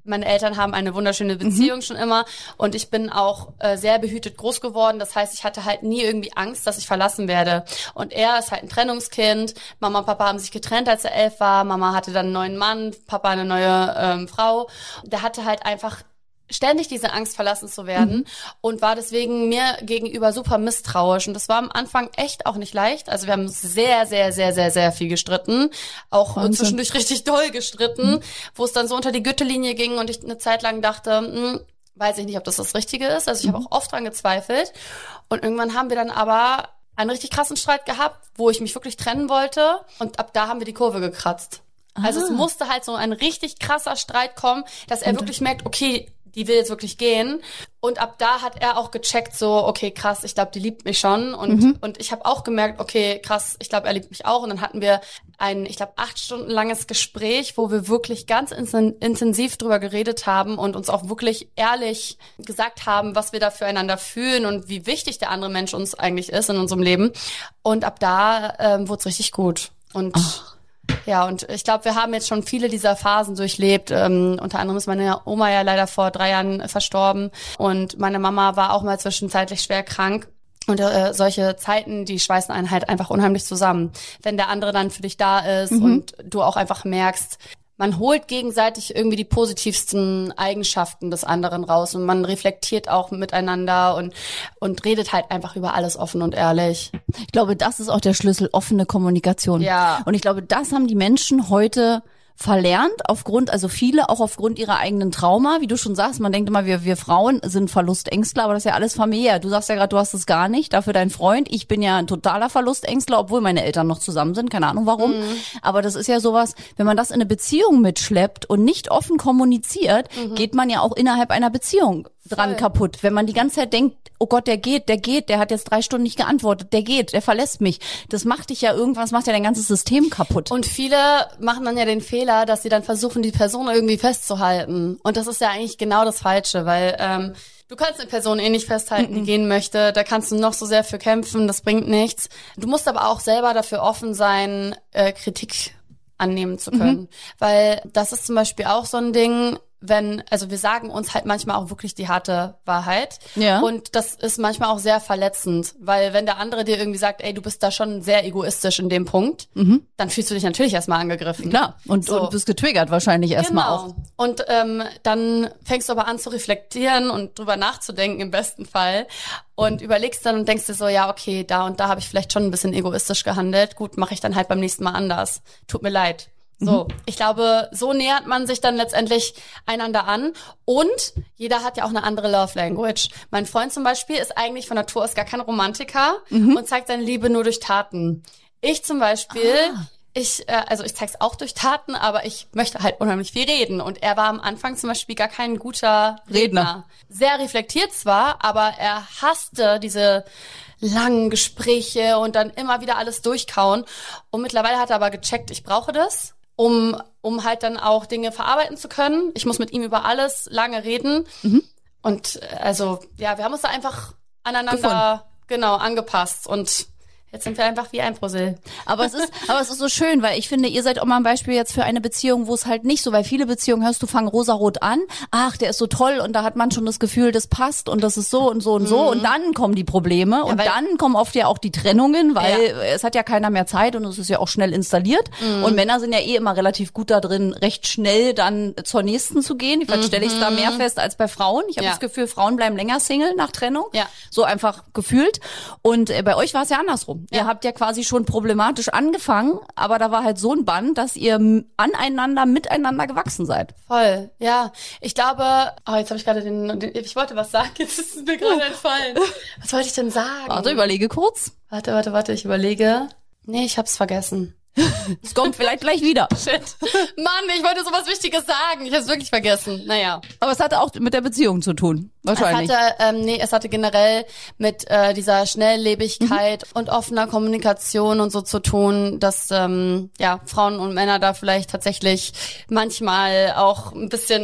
Meine Eltern haben eine wunderschöne Beziehung mhm. schon immer und ich bin auch äh, sehr behütet groß geworden. Das heißt, ich hatte halt nie irgendwie Angst, dass ich verlassen werde. Und er ist halt ein Trennungskind. Mama und Papa haben sich getrennt, als er elf war. Mama hatte dann einen neuen Mann, Papa eine neue ähm, Frau. Der hatte halt einfach ständig diese Angst, verlassen zu werden mhm. und war deswegen mir gegenüber super misstrauisch. Und das war am Anfang echt auch nicht leicht. Also wir haben sehr, sehr, sehr, sehr, sehr viel gestritten. Auch Wahnsinn. Zwischendurch richtig doll gestritten, mhm. wo es dann so unter die Gürtellinie ging und ich eine Zeit lang dachte, hm, weiß ich nicht, ob das das Richtige ist. Also ich mhm. habe auch oft dran gezweifelt. Und irgendwann haben wir dann aber einen richtig krassen Streit gehabt, wo ich mich wirklich trennen wollte. Und ab da haben wir die Kurve gekratzt. Ah. Also es musste halt so ein richtig krasser Streit kommen, dass er und wirklich merkt, okay, die will jetzt wirklich gehen. Und ab da hat er auch gecheckt, so, okay, krass, ich glaube, die liebt mich schon. Und mhm. und ich habe auch gemerkt, okay, krass, ich glaube, er liebt mich auch. Und dann hatten wir ein, ich glaube, acht Stunden langes Gespräch, wo wir wirklich ganz intensiv drüber geredet haben und uns auch wirklich ehrlich gesagt haben, was wir da füreinander fühlen und wie wichtig der andere Mensch uns eigentlich ist in unserem Leben. Und ab da ähm, wurde es richtig gut. Und Ach. Ja, und ich glaube, wir haben jetzt schon viele dieser Phasen durchlebt. Ähm, unter anderem ist meine Oma ja leider vor drei Jahren verstorben und meine Mama war auch mal zwischenzeitlich schwer krank. Und äh, solche Zeiten, die schweißen einen halt einfach unheimlich zusammen. Wenn der andere dann für dich da ist mhm. und du auch einfach merkst, man holt gegenseitig irgendwie die positivsten Eigenschaften des anderen raus und man reflektiert auch miteinander und und redet halt einfach über alles offen und ehrlich. Ich glaube, das ist auch der Schlüssel, offene Kommunikation. Ja. Und ich glaube, das haben die Menschen heute verlernt, aufgrund, also viele auch aufgrund ihrer eigenen Trauma, wie du schon sagst, man denkt immer, wir wir Frauen sind Verlustängstler, aber das ist ja alles familiär. Du sagst ja gerade, du hast es gar nicht, dafür dein Freund. Ich bin ja ein totaler Verlustängstler, obwohl meine Eltern noch zusammen sind, keine Ahnung warum. Mhm. Aber das ist ja sowas, wenn man das in eine Beziehung mitschleppt und nicht offen kommuniziert, mhm. geht man ja auch innerhalb einer Beziehung dran Voll. kaputt. Wenn man die ganze Zeit denkt, oh Gott, der geht, der geht, der hat jetzt drei Stunden nicht geantwortet, der geht, der verlässt mich. Das macht dich ja irgendwas, macht ja dein ganzes System kaputt. Und viele machen dann ja den Fehler, dass sie dann versuchen, die Person irgendwie festzuhalten. Und das ist ja eigentlich genau das Falsche, weil ähm, du kannst eine Person eh nicht festhalten, die mm-mm. gehen möchte. Da kannst du noch so sehr für kämpfen, das bringt nichts. Du musst aber auch selber dafür offen sein, äh, Kritik annehmen zu können. Mhm. Weil das ist zum Beispiel auch so ein Ding, wenn, also wir sagen uns halt manchmal auch wirklich die harte Wahrheit. Ja. Und das ist manchmal auch sehr verletzend, weil wenn der andere dir irgendwie sagt, ey, du bist da schon sehr egoistisch in dem Punkt, mhm. dann fühlst du dich natürlich erstmal angegriffen. Klar, und, so. und bist getriggert wahrscheinlich erstmal genau. auch. Und ähm, dann fängst du aber an zu reflektieren und drüber nachzudenken im besten Fall und überlegst dann und denkst dir so, ja, okay, da und da habe ich vielleicht schon ein bisschen egoistisch gehandelt. Gut, mache ich dann halt beim nächsten Mal anders. Tut mir leid. So, mhm. ich glaube, so nähert man sich dann letztendlich einander an und jeder hat ja auch eine andere Love Language. Mein Freund zum Beispiel ist eigentlich von Natur aus gar kein Romantiker mhm. und zeigt seine Liebe nur durch Taten. Ich zum Beispiel, ah. ich, äh, also ich zeig's auch durch Taten, aber ich möchte halt unheimlich viel reden und er war am Anfang zum Beispiel gar kein guter Redner. Redner. Sehr reflektiert zwar, aber er hasste diese langen Gespräche und dann immer wieder alles durchkauen und mittlerweile hat er aber gecheckt, ich brauche das. Um um halt dann auch Dinge verarbeiten zu können. Ich muss mit ihm über alles lange reden. Mhm. Und also, ja, wir haben uns da einfach aneinander Gefunden. genau angepasst und jetzt sind wir einfach wie ein Puzzle. Aber es ist, aber es ist so schön, weil ich finde, ihr seid auch mal ein Beispiel jetzt für eine Beziehung, wo es halt nicht so, weil viele Beziehungen hörst du, fangen rosarot an. Ach, der ist so toll und da hat man schon das Gefühl, das passt und das ist so und so und so. Mhm. Und dann kommen die Probleme ja, und dann kommen oft ja auch die Trennungen, weil ja. es hat ja keiner mehr Zeit und es ist ja auch schnell installiert. Mhm. Und Männer sind ja eh immer relativ gut da drin, recht schnell dann zur nächsten zu gehen. Vielleicht mhm. stelle ich es da mehr fest als bei Frauen. Ich habe ja. das Gefühl, Frauen bleiben länger Single nach Trennung. Ja. So einfach gefühlt. Und äh, bei euch war es ja andersrum. Ja. Ihr habt ja quasi schon problematisch angefangen, aber da war halt so ein Band, dass ihr aneinander, miteinander gewachsen seid. Voll, ja. Ich glaube, oh, jetzt habe ich gerade den, den, ich wollte was sagen, jetzt ist es mir gerade entfallen. Was wollte ich denn sagen? Warte, überlege kurz. Warte, warte, warte, ich überlege. Nee, ich hab's vergessen. Es kommt vielleicht gleich wieder. Shit. Mann, ich wollte sowas Wichtiges sagen. Ich habe es wirklich vergessen. Naja. Aber es hatte auch mit der Beziehung zu tun. Wahrscheinlich. Es hatte, ähm, nee, es hatte generell mit äh, dieser Schnelllebigkeit mhm. und offener Kommunikation und so zu tun, dass ähm, ja Frauen und Männer da vielleicht tatsächlich manchmal auch ein bisschen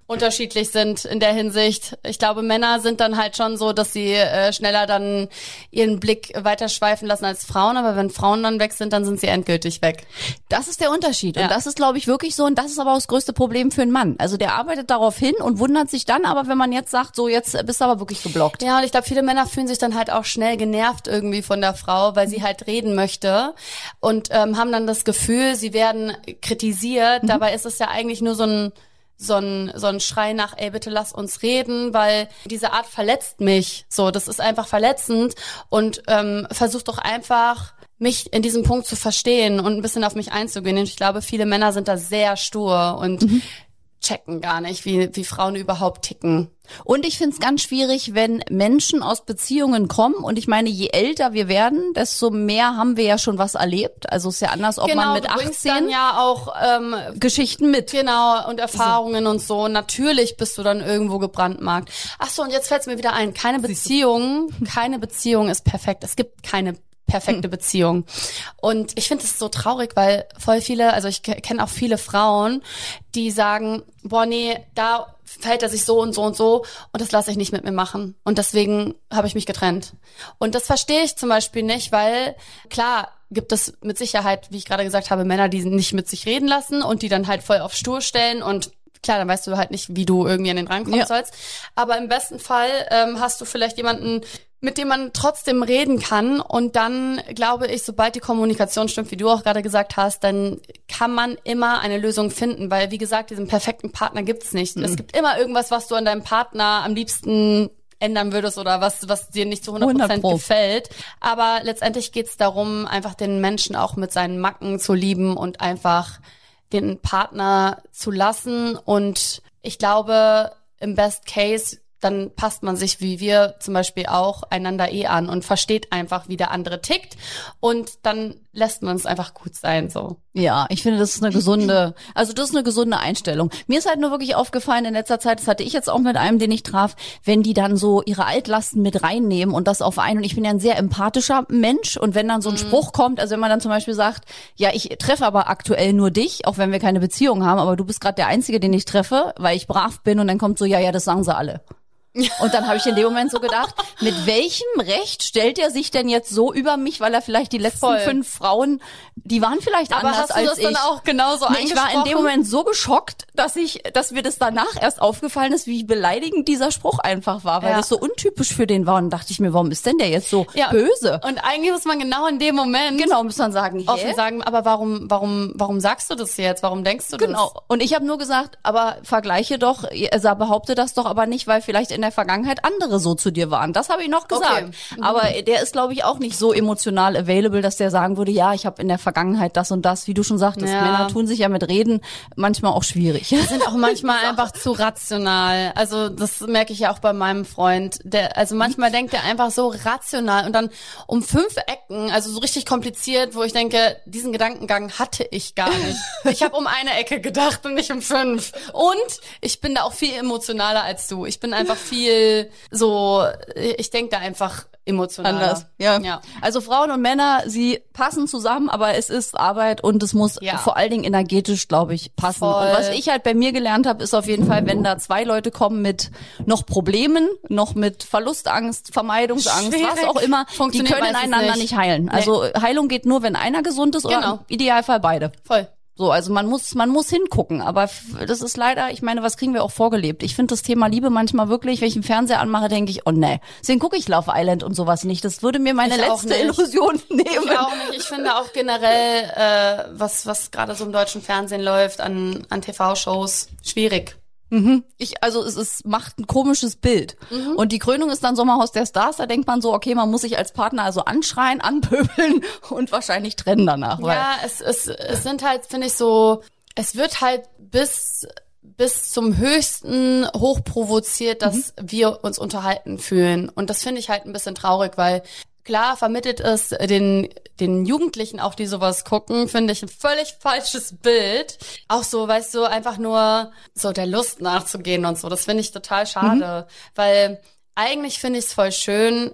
unterschiedlich sind in der Hinsicht. Ich glaube, Männer sind dann halt schon so, dass sie äh, schneller dann ihren Blick weiterschweifen lassen als Frauen, aber wenn Frauen dann weg sind, dann sind sie endgültig weg. Das ist der Unterschied Ja. und das ist, glaube ich, wirklich so und das ist aber auch das größte Problem für einen Mann. Also der arbeitet darauf hin und wundert sich dann, aber wenn man jetzt sagt, so jetzt bist du aber wirklich geblockt. Ja, und ich glaube, viele Männer fühlen sich dann halt auch schnell genervt irgendwie von der Frau, weil sie halt reden möchte und ähm, haben dann das Gefühl, sie werden kritisiert. Mhm. Dabei ist es ja eigentlich nur so ein so ein so ein Schrei nach, ey, bitte lass uns reden, weil diese Art verletzt mich. So, das ist einfach verletzend und ähm, versuch doch einfach mich in diesem Punkt zu verstehen und ein bisschen auf mich einzugehen. Und ich glaube, viele Männer sind da sehr stur und mhm. checken gar nicht, wie wie Frauen überhaupt ticken. Und ich find's ganz schwierig, wenn Menschen aus Beziehungen kommen. Und ich meine, je älter wir werden, desto mehr haben wir ja schon was erlebt. Also ist ja anders, ob genau, man mit du bringst achtzehn dann ja auch ähm, Geschichten mit. Genau, und Erfahrungen und so. Natürlich bist du dann irgendwo gebrandmarkt. Ach so, und jetzt fällt's mir wieder ein. Keine Beziehung, keine Beziehung ist perfekt. Es gibt keine perfekte Beziehung. Und ich finde es so traurig, weil voll viele, also ich kenne auch viele Frauen, die sagen, boah, nee, da verhält er sich so und so und so und das lasse ich nicht mit mir machen. Und deswegen habe ich mich getrennt. Und das verstehe ich zum Beispiel nicht, weil klar gibt es mit Sicherheit, wie ich gerade gesagt habe, Männer, die nicht mit sich reden lassen und die dann halt voll auf stur stellen und klar, dann weißt du halt nicht, wie du irgendwie an den rankommen ja. sollst. Aber im besten Fall ähm, hast du vielleicht jemanden, mit dem man trotzdem reden kann. Und dann glaube ich, sobald die Kommunikation stimmt, wie du auch gerade gesagt hast, dann kann man immer eine Lösung finden. Weil, wie gesagt, diesen perfekten Partner gibt's nicht. Mhm. Es gibt immer irgendwas, was du an deinem Partner am liebsten ändern würdest oder was was dir nicht zu hundert Prozent gefällt. Aber letztendlich geht's darum, einfach den Menschen auch mit seinen Macken zu lieben und einfach den Partner zu lassen. Und ich glaube, im Best Case, dann passt man sich, wie wir zum Beispiel auch, einander eh an und versteht einfach, wie der andere tickt. Und dann lässt man es einfach gut sein, so. Ja, ich finde, das ist eine gesunde, also das ist eine gesunde Einstellung. Mir ist halt nur wirklich aufgefallen in letzter Zeit, das hatte ich jetzt auch mit einem, den ich traf, wenn die dann so ihre Altlasten mit reinnehmen und das auf einen, und ich bin ja ein sehr empathischer Mensch und wenn dann so ein mhm. Spruch kommt, also wenn man dann zum Beispiel sagt, ja, ich treffe aber aktuell nur dich, auch wenn wir keine Beziehung haben, aber du bist gerade der Einzige, den ich treffe, weil ich brav bin und dann kommt so, ja, ja, das sagen sie alle. Und dann habe ich in dem Moment so gedacht, mit welchem Recht stellt er sich denn jetzt so über mich, weil er vielleicht die letzten Voll. fünf Frauen, die waren vielleicht aber anders hast du als das ich. Dann auch genauso nee, ich war in dem Moment so geschockt, dass ich, dass mir das danach erst aufgefallen ist, wie beleidigend dieser Spruch einfach war, weil ja. das so untypisch für den war. Und dachte ich mir, warum ist denn der jetzt so ja, böse? Und eigentlich muss man genau in dem Moment genau muss man sagen, hä? offen sagen, aber warum, warum, warum sagst du das jetzt? Warum denkst du genau. das? Genau. Und ich habe nur gesagt, aber vergleiche doch, also behaupte das doch aber nicht, weil vielleicht in der Vergangenheit andere so zu dir waren. Das habe ich noch gesagt. Okay. Mhm. Aber der ist, glaube ich, auch nicht so emotional available, dass der sagen würde, ja, ich habe in der Vergangenheit das und das, wie du schon sagtest. Ja. Männer tun sich ja mit Reden manchmal auch schwierig. Die sind auch manchmal einfach zu rational. Also das merke ich ja auch bei meinem Freund. Der, also manchmal denkt er einfach so rational und dann um fünf Ecken, also so richtig kompliziert, wo ich denke, diesen Gedankengang hatte ich gar nicht. Ich habe um eine Ecke gedacht und nicht um fünf. Und ich bin da auch viel emotionaler als du. Ich bin einfach viel so, ich denke da einfach emotionaler. Anders, ja. ja. Also Frauen und Männer, sie passen zusammen, aber es ist Arbeit und es muss ja. vor allen Dingen energetisch, glaube ich, passen. Voll. Und was ich halt bei mir gelernt habe, ist auf jeden Fall, wenn da zwei Leute kommen mit noch Problemen, noch mit Verlustangst, Vermeidungsangst, Schwierig. was auch immer, die können einander nicht. nicht heilen. Also nee. Heilung geht nur, wenn einer gesund ist oder genau. im Idealfall beide. Voll. So, also man muss, man muss hingucken, aber das ist leider, ich meine, was kriegen wir auch vorgelebt? Ich finde das Thema Liebe manchmal wirklich, wenn ich den Fernseher anmache, denke ich, oh nee, deswegen gucke ich Love Island und sowas nicht. Das würde mir meine ich letzte Illusion nehmen. Ich auch nicht. Ich finde auch generell, äh, was, was gerade so im deutschen Fernsehen läuft, an, an T V-Shows, schwierig. Mhm. Ich, also es ist, macht ein komisches Bild. Mhm. Und die Krönung ist dann Sommerhaus der Stars, da denkt man so, okay, man muss sich als Partner also anschreien, anpöbeln und wahrscheinlich trennen danach. Weil ja, es, es, es sind halt, finde ich so, es wird halt bis, bis zum Höchsten hochprovoziert, dass mhm. wir uns unterhalten fühlen. Und das finde ich halt ein bisschen traurig, weil klar vermittelt es den den Jugendlichen, auch die sowas gucken, finde ich ein völlig falsches Bild. Auch so, weißt du, einfach nur so der Lust nachzugehen und so. Das finde ich total schade, mhm. weil eigentlich finde ich es voll schön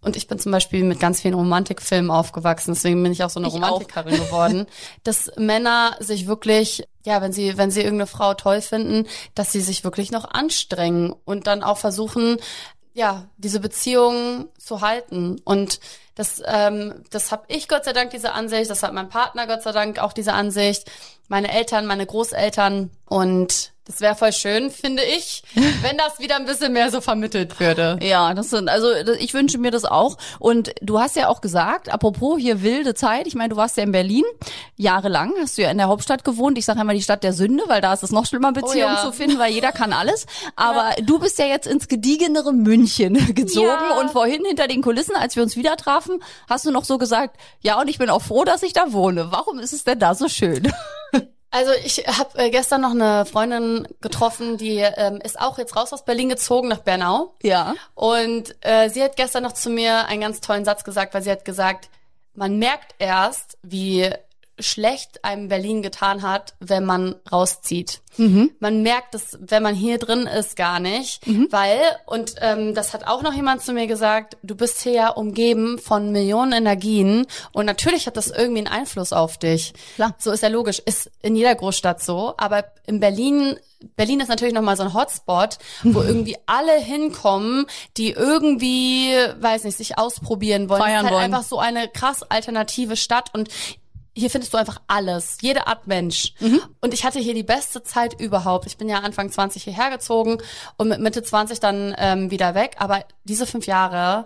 und ich bin zum Beispiel mit ganz vielen Romantikfilmen aufgewachsen, deswegen bin ich auch so eine ich Romantikerin auch. geworden, dass Männer sich wirklich, ja, wenn sie, wenn sie irgendeine Frau toll finden, dass sie sich wirklich noch anstrengen und dann auch versuchen, ja, diese Beziehung zu halten. Und das, ähm, das habe ich Gott sei Dank diese Ansicht, das hat mein Partner Gott sei Dank auch diese Ansicht, meine Eltern, meine Großeltern, und das wäre voll schön, finde ich, wenn das wieder ein bisschen mehr so vermittelt würde. Ja, das sind, also ich wünsche mir das auch. Und du hast ja auch gesagt, apropos hier wilde Zeit, ich meine, du warst ja in Berlin, jahrelang hast du ja in der Hauptstadt gewohnt. Ich sage einmal die Stadt der Sünde, weil da ist es noch schlimmer, Beziehungen oh ja. zu finden, weil jeder kann alles. Aber ja. du bist ja jetzt ins gediegenere München gezogen ja. und vorhin hinter den Kulissen, als wir uns wieder trafen, hast du noch so gesagt, ja, und ich bin auch froh, dass ich da wohne. Warum ist es denn da so schön? Also ich habe äh, gestern noch eine Freundin getroffen, die ähm, ist auch jetzt raus aus Berlin gezogen nach Bernau. Ja. Und äh, sie hat gestern noch zu mir einen ganz tollen Satz gesagt, weil sie hat gesagt, man merkt erst, wie schlecht einem Berlin getan hat, wenn man rauszieht. Mhm. Man merkt es, wenn man hier drin ist, gar nicht, mhm. weil, und ähm, das hat auch noch jemand zu mir gesagt, du bist hier ja umgeben von Millionen Energien und natürlich hat das irgendwie einen Einfluss auf dich. Klar. So ist ja logisch, ist in jeder Großstadt so, aber in Berlin, Berlin ist natürlich nochmal so ein Hotspot, wo irgendwie alle hinkommen, die irgendwie, weiß nicht, sich ausprobieren wollen. Feiern es ist halt wollen. einfach so eine krass alternative Stadt und hier findest du einfach alles, jede Art Mensch. Mhm. Und ich hatte hier die beste Zeit überhaupt. Ich bin ja Anfang zwanzig hierher gezogen und mit Mitte zwanzig dann ähm, wieder weg. Aber diese fünf Jahre,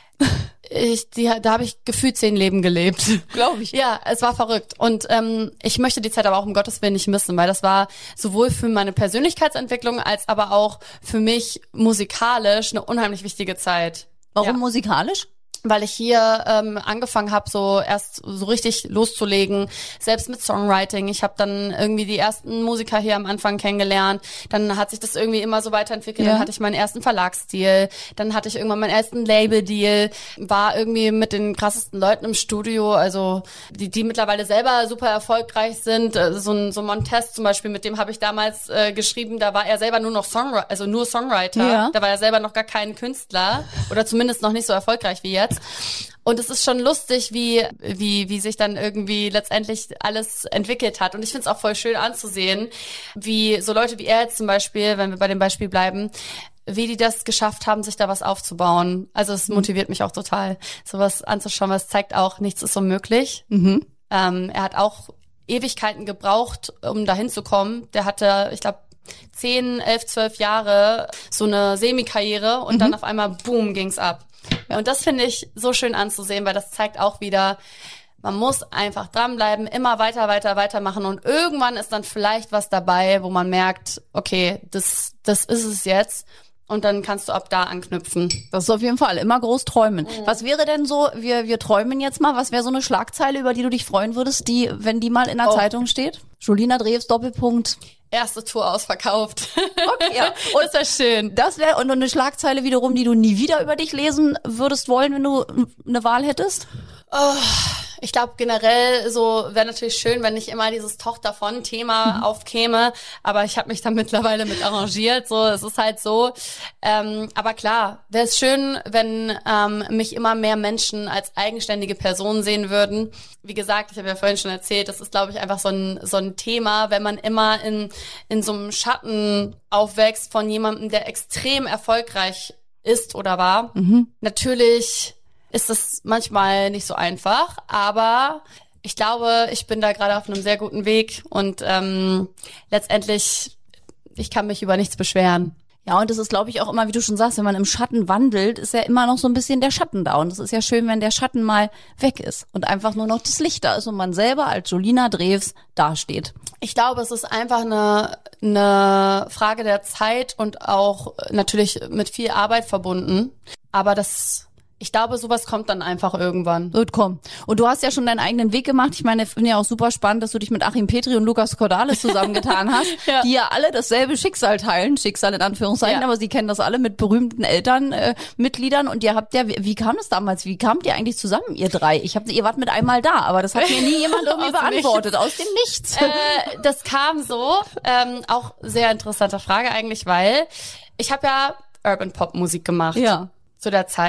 ich, die, da habe ich gefühlt zehn Leben gelebt. Glaube ich. Ja, es war verrückt. Und ähm, ich möchte die Zeit aber auch um Gottes Willen nicht missen, weil das war sowohl für meine Persönlichkeitsentwicklung als aber auch für mich musikalisch eine unheimlich wichtige Zeit. Warum ja. musikalisch? Weil ich hier ähm, angefangen habe, so erst so richtig loszulegen, selbst mit Songwriting. Ich habe dann irgendwie die ersten Musiker hier am Anfang kennengelernt. Dann hat sich das irgendwie immer so weiterentwickelt. Ja. Dann hatte ich meinen ersten Verlagsdeal. Dann hatte ich irgendwann meinen ersten Labeldeal. War irgendwie mit den krassesten Leuten im Studio, also die die mittlerweile selber super erfolgreich sind. So ein so Montez zum Beispiel, mit dem habe ich damals äh, geschrieben. Da war er selber nur noch Songwriter, also nur Songwriter. Ja. Da war er selber noch gar kein Künstler oder zumindest noch nicht so erfolgreich wie jetzt. Und es ist schon lustig, wie wie wie sich dann irgendwie letztendlich alles entwickelt hat. Und ich finde es auch voll schön anzusehen, wie so Leute wie er jetzt zum Beispiel, wenn wir bei dem Beispiel bleiben, wie die das geschafft haben, sich da was aufzubauen. Also es motiviert mich auch total, sowas anzuschauen, weil es zeigt auch, nichts ist unmöglich. Mhm. Ähm, er hat auch Ewigkeiten gebraucht, um dahin zu kommen. Der hatte, ich glaube, zehn, elf, zwölf Jahre so eine Semi-Karriere und mhm. dann auf einmal, boom, ging's ab. Ja. Und das finde ich so schön anzusehen, weil das zeigt auch wieder, man muss einfach dranbleiben, immer weiter, weiter, weitermachen und irgendwann ist dann vielleicht was dabei, wo man merkt, okay, das, das ist es jetzt. Und dann kannst du ab da anknüpfen. Das ist auf jeden Fall immer groß träumen. Mhm. Was wäre denn so, wir wir träumen jetzt mal, was wäre so eine Schlagzeile, über die du dich freuen würdest, die, wenn die mal in der oh. Zeitung steht? Julina Drews, Doppelpunkt. Erste Tour ausverkauft. Okay, ja. Und das wäre schön. Das wäre und eine Schlagzeile wiederum, die du nie wieder über dich lesen würdest wollen, wenn du eine Wahl hättest? Oh, ich glaube generell so wäre natürlich schön, wenn nicht immer dieses Tochter von Thema mhm. aufkäme, aber ich habe mich da mittlerweile mit arrangiert, so es ist halt so. Ähm, aber klar, wäre es schön, wenn ähm, mich immer mehr Menschen als eigenständige Person sehen würden. Wie gesagt, ich habe ja vorhin schon erzählt, das ist glaube ich einfach so ein so ein Thema, wenn man immer in in so einem Schatten aufwächst von jemandem, der extrem erfolgreich ist oder war. Mhm. Natürlich ist das manchmal nicht so einfach, aber ich glaube, ich bin da gerade auf einem sehr guten Weg und ähm, letztendlich, ich kann mich über nichts beschweren. Ja, und das ist, glaube ich, auch immer, wie du schon sagst, wenn man im Schatten wandelt, ist ja immer noch so ein bisschen der Schatten da. Und es ist ja schön, wenn der Schatten mal weg ist und einfach nur noch das Licht da ist und man selber als Julina Drews dasteht. Ich glaube, es ist einfach eine, eine Frage der Zeit und auch natürlich mit viel Arbeit verbunden. Aber das... Ich glaube, sowas kommt dann einfach irgendwann. Wird kommen. Und du hast ja schon deinen eigenen Weg gemacht. Ich meine, ich finde ja auch super spannend, dass du dich mit Achim Petri und Lukas Cordalis zusammengetan hast, ja. die ja alle dasselbe Schicksal teilen, Schicksal in Anführungszeichen, ja. aber sie kennen das alle mit berühmten Elternmitgliedern. Äh, und ihr habt ja, wie, wie kam das damals? Wie kamt ihr eigentlich zusammen, ihr drei? Ich hab, ihr wart mit einmal da, aber das hat mir nie jemand irgendwie beantwortet. Nichts. Aus dem Nichts. Äh, das kam so. Ähm, auch sehr interessante Frage eigentlich, weil ich habe ja Urban Pop Musik gemacht. Ja. Zu der Zeit.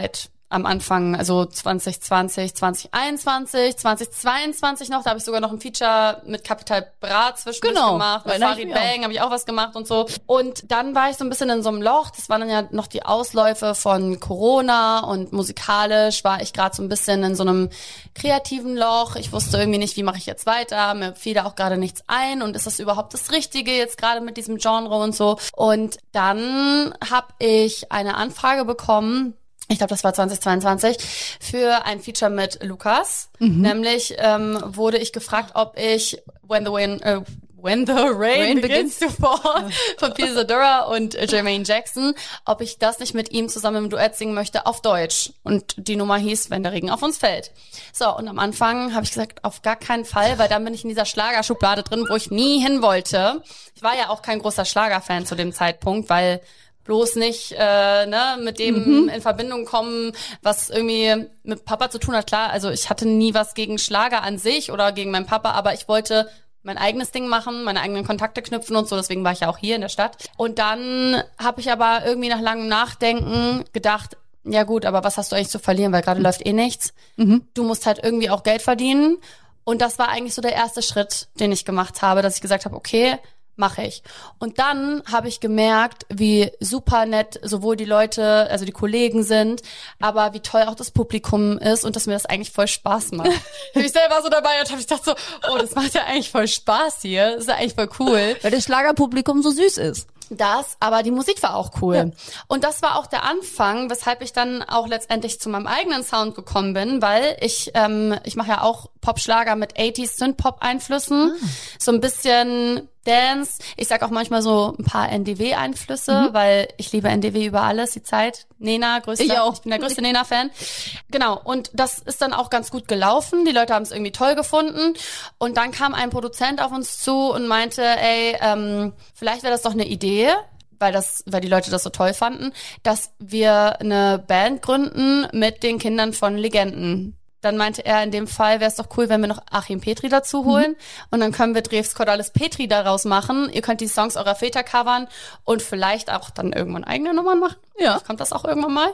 am Anfang, also zwanzig zwanzig, zwanzig einundzwanzig, zwanzig zweiundzwanzig noch, da habe ich sogar noch ein Feature mit Capital Bra zwischendurch genau. gemacht, mit Farid Bang habe ich auch was gemacht und so. Und dann war ich so ein bisschen in so einem Loch, das waren dann ja noch die Ausläufe von Corona und musikalisch war ich gerade so ein bisschen in so einem kreativen Loch. Ich wusste irgendwie nicht, wie mache ich jetzt weiter, mir fiel da auch gerade nichts ein und ist das überhaupt das Richtige jetzt gerade mit diesem Genre und so. Und dann habe ich eine Anfrage bekommen, ich glaube, das war zwanzig zweiundzwanzig, für ein Feature mit Lukas. Mhm. Nämlich ähm, wurde ich gefragt, ob ich When the Rain, äh, When the Rain, Rain Begins, begins to Fall von Peter Zadora und äh, Jermaine Jackson, ob ich das nicht mit ihm zusammen im Duett singen möchte auf Deutsch. Und die Nummer hieß Wenn der Regen auf uns fällt. So, und am Anfang habe ich gesagt, auf gar keinen Fall, weil dann bin ich in dieser Schlagerschublade drin, wo ich nie hin wollte. Ich war ja auch kein großer Schlagerfan zu dem Zeitpunkt, weil bloß nicht äh, ne, mit dem mhm. in Verbindung kommen, was irgendwie mit Papa zu tun hat. Klar, also ich hatte nie was gegen Schlager an sich oder gegen meinen Papa, aber ich wollte mein eigenes Ding machen, meine eigenen Kontakte knüpfen und so, deswegen war ich ja auch hier in der Stadt. Und dann habe ich aber irgendwie nach langem Nachdenken gedacht, ja gut, aber was hast du eigentlich zu verlieren, weil gerade mhm. läuft eh nichts. Mhm. Du musst halt irgendwie auch Geld verdienen. Und das war eigentlich so der erste Schritt, den ich gemacht habe, dass ich gesagt habe, okay, mache ich. Und dann habe ich gemerkt, wie super nett sowohl die Leute, also die Kollegen sind, aber wie toll auch das Publikum ist und dass mir das eigentlich voll Spaß macht. Ich selber so dabei und habe ich gedacht so, oh, das macht ja eigentlich voll Spaß hier. Das ist ja eigentlich voll cool. Weil das Schlagerpublikum so süß ist. Das, aber die Musik war auch cool. Ja. Und das war auch der Anfang, weshalb ich dann auch letztendlich zu meinem eigenen Sound gekommen bin, weil ich ähm, ich mache ja auch Pop-Schlager mit achtziger Synth-Pop-Einflüssen, ah. so ein bisschen Dance. Ich sag auch manchmal so ein paar N D W-Einflüsse, mhm. weil ich liebe N D W über alles, die Zeit. Nena, größter, ich, auch. ich bin der größte Nena-Fan. Genau, und das ist dann auch ganz gut gelaufen. Die Leute haben es irgendwie toll gefunden. Und dann kam ein Produzent auf uns zu und meinte, ey, ähm, vielleicht wäre das doch eine Idee, weil das, weil die Leute das so toll fanden, dass wir eine Band gründen mit den Kindern von Legenden. Dann meinte er, in dem Fall wäre es doch cool, wenn wir noch Achim Petri dazu holen. Mhm. Und dann können wir Drews Cordalis Petri daraus machen. Ihr könnt die Songs eurer Väter covern und vielleicht auch dann irgendwann eigene Nummern machen. Ja. Vielleicht kommt das auch irgendwann mal.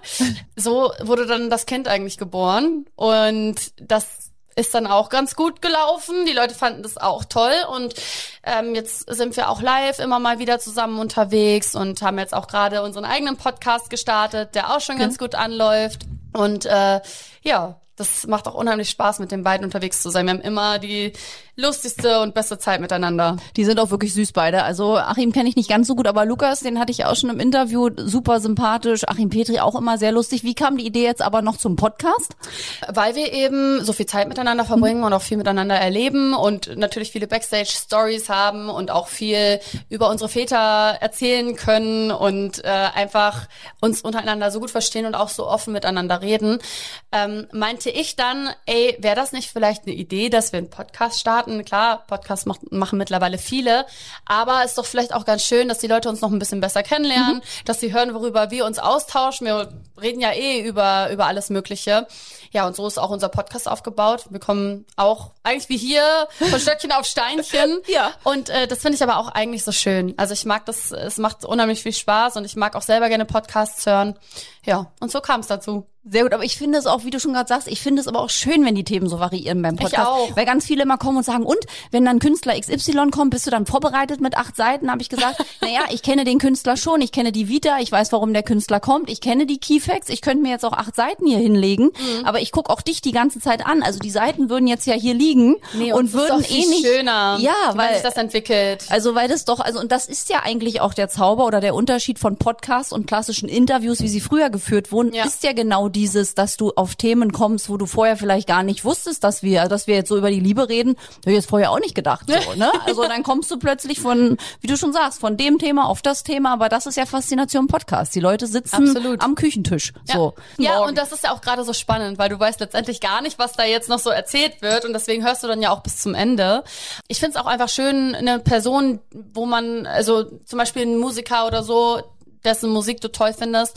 So wurde dann das Kind eigentlich geboren. Und das ist dann auch ganz gut gelaufen. Die Leute fanden das auch toll. Und ähm, jetzt sind wir auch live immer mal wieder zusammen unterwegs und haben jetzt auch gerade unseren eigenen Podcast gestartet, der auch schon okay. ganz gut anläuft. Und äh, ja, das macht auch unheimlich Spaß, mit den beiden unterwegs zu sein. Wir haben immer die lustigste und beste Zeit miteinander. Die sind auch wirklich süß beide. Also Achim kenne ich nicht ganz so gut, aber Lukas, den hatte ich auch schon im Interview, super sympathisch. Achim Petri auch immer sehr lustig. Wie kam die Idee jetzt aber noch zum Podcast? Weil wir eben so viel Zeit miteinander verbringen mhm. und auch viel miteinander erleben und natürlich viele Backstage-Stories haben und auch viel über unsere Väter erzählen können und äh, einfach uns untereinander so gut verstehen und auch so offen miteinander reden. Ähm, meinte ich dann, ey, wäre das nicht vielleicht eine Idee, dass wir einen Podcast starten? Klar, Podcasts macht, machen mittlerweile viele, aber ist doch vielleicht auch ganz schön, dass die Leute uns noch ein bisschen besser kennenlernen, mhm. dass sie hören, worüber wir uns austauschen. Wir reden ja eh über über alles Mögliche. Ja, und so ist auch unser Podcast aufgebaut. Wir kommen auch eigentlich wie hier von Stöckchen auf Steinchen. Ja. Und äh, das finde ich aber auch eigentlich so schön. Also ich mag das, es macht unheimlich viel Spaß und ich mag auch selber gerne Podcasts hören. Ja, und so kam es dazu. Sehr gut, aber ich finde es auch, wie du schon gerade sagst, ich finde es aber auch schön, wenn die Themen so variieren beim Podcast. Ich auch. Weil ganz viele immer kommen und sagen, und wenn dann Künstler X Y kommt, bist du dann vorbereitet mit acht Seiten? Habe ich gesagt, naja, ich kenne den Künstler schon, ich kenne die Vita, ich weiß, warum der Künstler kommt, ich kenne die Keyfacts, ich könnte mir jetzt auch acht Seiten hier hinlegen, mhm. aber ich gucke auch dich die ganze Zeit an. Also die Seiten würden jetzt ja hier liegen nee, und, und würden ist doch eh nicht schöner, ja, weil sich das entwickelt. Also weil das doch, also und das ist ja eigentlich auch der Zauber oder der Unterschied von Podcasts und klassischen Interviews, wie sie früher geführt wurden, ja. ist ja genau dieses, dass du auf Themen kommst, wo du vorher vielleicht gar nicht wusstest, dass wir, dass wir jetzt so über die Liebe reden. Hätte ich jetzt vorher auch nicht gedacht, so, ne? Also dann kommst du plötzlich von, wie du schon sagst, von dem Thema auf das Thema, aber das ist ja Faszination Podcast. Die Leute sitzen Absolut. am Küchentisch, ja. so. Ja, und das ist ja auch gerade so spannend, weil du weißt letztendlich gar nicht, was da jetzt noch so erzählt wird und deswegen hörst du dann ja auch bis zum Ende. Ich find's auch einfach schön, eine Person, wo man, also zum Beispiel ein Musiker oder so, dessen Musik du toll findest,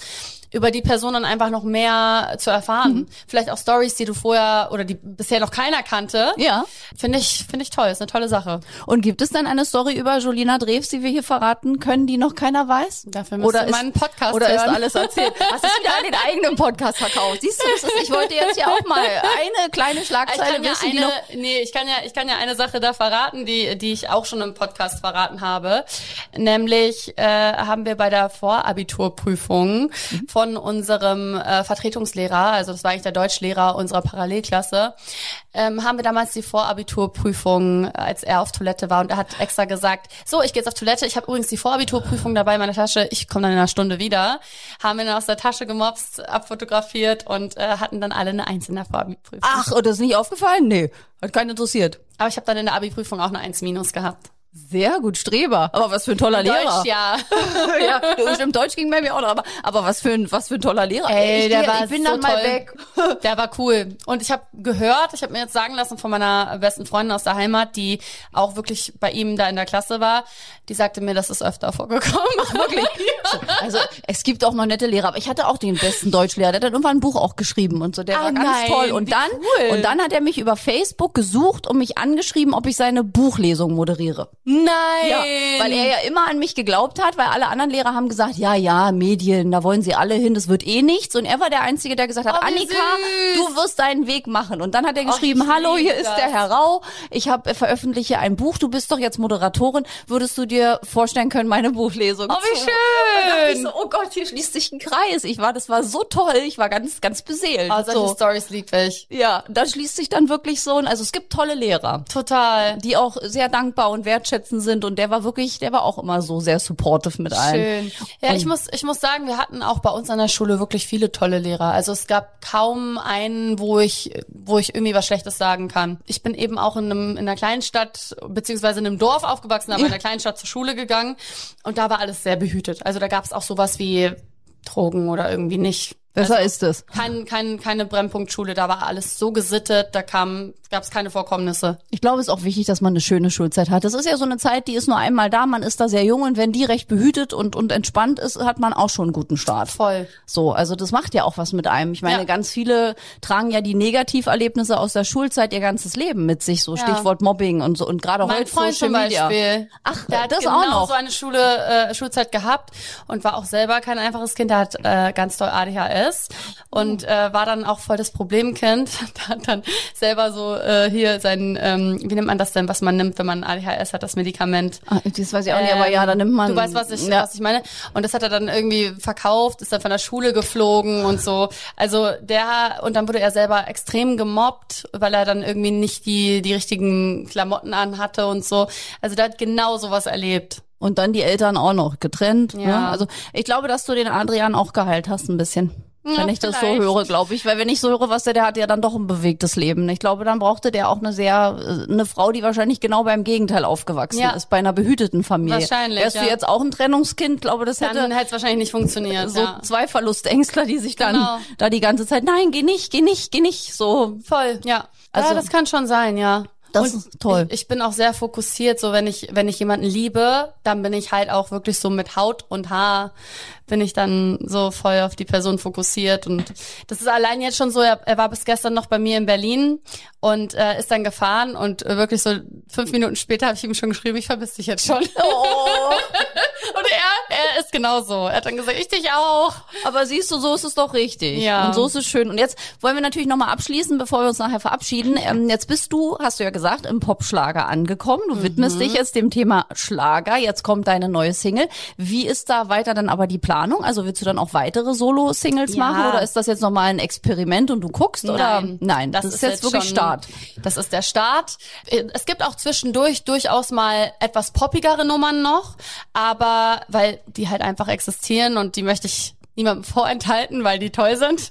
über die Person dann einfach noch mehr zu erfahren. Mhm. Vielleicht auch Stories, die du vorher oder die bisher noch keiner kannte. Ja. Finde ich, finde ich toll, ist eine tolle Sache. Und gibt es denn eine Story über Jolina Drews, die wir hier verraten können, die noch keiner weiß? Dafür müsst oder du meinen Podcast Oder hören. ist alles erzählt? Hast du es wieder an den eigenen Podcast verkauft? Siehst du, das ist, ich wollte jetzt ja auch mal eine kleine Schlagzeile ja wissen, eine, die noch... Nee, ich kann ja, ich kann ja eine Sache da verraten, die, die ich auch schon im Podcast verraten habe. Nämlich, äh, haben wir bei der Vorabiturprüfung mhm. von unserem äh, Vertretungslehrer, also das war eigentlich der Deutschlehrer unserer Parallelklasse, ähm, haben wir damals die Vorabiturprüfung, als er auf Toilette war, und er hat extra gesagt, so, ich gehe jetzt auf Toilette, ich habe übrigens die Vorabiturprüfung dabei in meiner Tasche, ich komme dann in einer Stunde wieder. Haben wir dann aus der Tasche gemopst, abfotografiert und äh, hatten dann alle eine Eins in der Vorabiprüfung. Ach, und das ist nicht aufgefallen? Nee, hat keinen interessiert. Aber ich habe dann in der Abi-Prüfung auch eine Eins minus gehabt. Sehr gut, Streber. Aber was für ein toller In Lehrer. Deutsch, ja. Ja, im Deutsch ging bei mir auch noch, aber, aber was für ein, was für ein toller Lehrer. Ey, ich, der ich, war ich bin so dann mal toll. weg. Der war cool. Und ich habe gehört, ich habe mir jetzt sagen lassen von meiner besten Freundin aus der Heimat, die auch wirklich bei ihm da in der Klasse war, die sagte mir, das ist öfter vorgekommen. Ach, wirklich? Ja. Also es gibt auch mal nette Lehrer, aber ich hatte auch den besten Deutschlehrer, der hat dann irgendwann ein Buch auch geschrieben und so, der ah, war ganz nein, toll. Und dann, cool. und dann hat er mich über Facebook gesucht und mich angeschrieben, ob ich seine Buchlesung moderiere. Nein! Ja, weil er ja immer an mich geglaubt hat, weil alle anderen Lehrer haben gesagt, ja, ja, Medien, da wollen sie alle hin, das wird eh nichts. Und er war der Einzige, der gesagt hat, oh, Annika, süß. du wirst deinen Weg machen. Und dann hat er geschrieben, oh, hallo, hier das. ist der Herr Rau, ich hab, äh, veröffentliche ein Buch, du bist doch jetzt Moderatorin, würdest du dir vorstellen können, meine Buchlesung Oh, wie zu? schön! Und dann dachte ich so, oh Gott, hier schließt sich ein Kreis. Ich war, das war so toll, ich war ganz, ganz beseelt. Oh, solche so. Stories liebe ich. Ja, da schließt sich dann wirklich so ein, also es gibt tolle Lehrer. Total. Die auch sehr dankbar und wertschätzend sind, und der war wirklich, der war auch immer so sehr supportive mit allen. Schön. Ja, und ich muss, ich muss sagen, wir hatten auch bei uns an der Schule wirklich viele tolle Lehrer. Also es gab kaum einen, wo ich, wo ich irgendwie was Schlechtes sagen kann. Ich bin eben auch in einem, in einer kleinen Stadt, beziehungsweise in einem Dorf aufgewachsen, aber in einer kleinen Stadt zur Schule gegangen, und da war alles sehr behütet. Also da gab es auch sowas wie Drogen oder irgendwie nicht. Besser also ist es. Kein, kein, keine Brennpunktschule, da war alles so gesittet, da kam, gab es keine Vorkommnisse. Ich glaube, es ist auch wichtig, dass man eine schöne Schulzeit hat. Das ist ja so eine Zeit, die ist nur einmal da, man ist da sehr jung, und wenn die recht behütet und, und entspannt ist, hat man auch schon einen guten Start. Voll. So, also das macht ja auch was mit einem. Ich meine, Ja. ganz viele tragen ja die Negativerlebnisse aus der Schulzeit ihr ganzes Leben mit sich, so Ja. Stichwort Mobbing und so, und gerade Mein heute Freund Social zum Media. Beispiel. Ach, der hat das genau auch noch. so eine Schule, äh, Schulzeit gehabt und war auch selber kein einfaches Kind. Der hat äh, ganz doll A D H S und äh, war dann auch voll das Problemkind. Der hat dann selber so äh, hier sein, ähm, wie nennt man das denn, was man nimmt, wenn man A D H S hat, das Medikament. Ah, das weiß ich auch nicht, aber ja, da nimmt man. Du weißt, was ich, ja. was ich meine. Und das hat er dann irgendwie verkauft, ist dann von der Schule geflogen und so. Also der, und dann wurde er selber extrem gemobbt, weil er dann irgendwie nicht die, die richtigen Klamotten anhatte und so. Also der hat genau sowas erlebt. Und dann die Eltern auch noch getrennt. Ja. Ne? Also ich glaube, dass du den Adrian auch geheilt hast ein bisschen. Ja, wenn ich das vielleicht. so höre, glaube ich. Weil wenn ich so höre, was der, der hat ja dann doch ein bewegtes Leben. Ich glaube, dann brauchte der auch eine sehr, äh, eine Frau, die wahrscheinlich genau beim Gegenteil aufgewachsen Ja. ist, bei einer behüteten Familie. Wahrscheinlich, Wärst ja. du jetzt auch ein Trennungskind, glaube, das hätte Dann hätte es wahrscheinlich nicht funktioniert. so ja. zwei Verlustängstler, die sich dann Genau. da die ganze Zeit, nein, geh nicht, geh nicht, geh nicht, so. Voll, ja. Also- ja, das kann schon sein, ja. Das Und ist toll. Ich, ich bin auch sehr fokussiert, so wenn ich, wenn ich jemanden liebe, dann bin ich halt auch wirklich so mit Haut und Haar, bin ich dann so voll auf die Person fokussiert. Und das ist allein jetzt schon so, er, er war bis gestern noch bei mir in Berlin und äh, ist dann gefahren, und äh, wirklich so fünf Minuten später habe ich ihm schon geschrieben, ich vermisse dich jetzt schon. Oh. Und er, er ist genauso. Er hat dann gesagt, ich dich auch. Aber siehst du, so ist es doch richtig. Ja. Und so ist es schön. Und jetzt wollen wir natürlich nochmal abschließen, bevor wir uns nachher verabschieden. Ähm, jetzt bist du, hast du ja gesagt, im Popschlager angekommen. Du widmest dich jetzt dem Thema Schlager. Jetzt kommt deine neue Single. Wie ist da weiter dann aber die Planung? Also willst du dann auch weitere Solo-Singles Ja. machen, oder ist das jetzt nochmal ein Experiment und du guckst? Oder? Nein, Nein, das, ist jetzt wirklich schon- Start. Das ist der Start. Es gibt auch zwischendurch durchaus mal etwas poppigere Nummern noch, aber weil die halt einfach existieren und die möchte ich niemandem vorenthalten, weil die toll sind.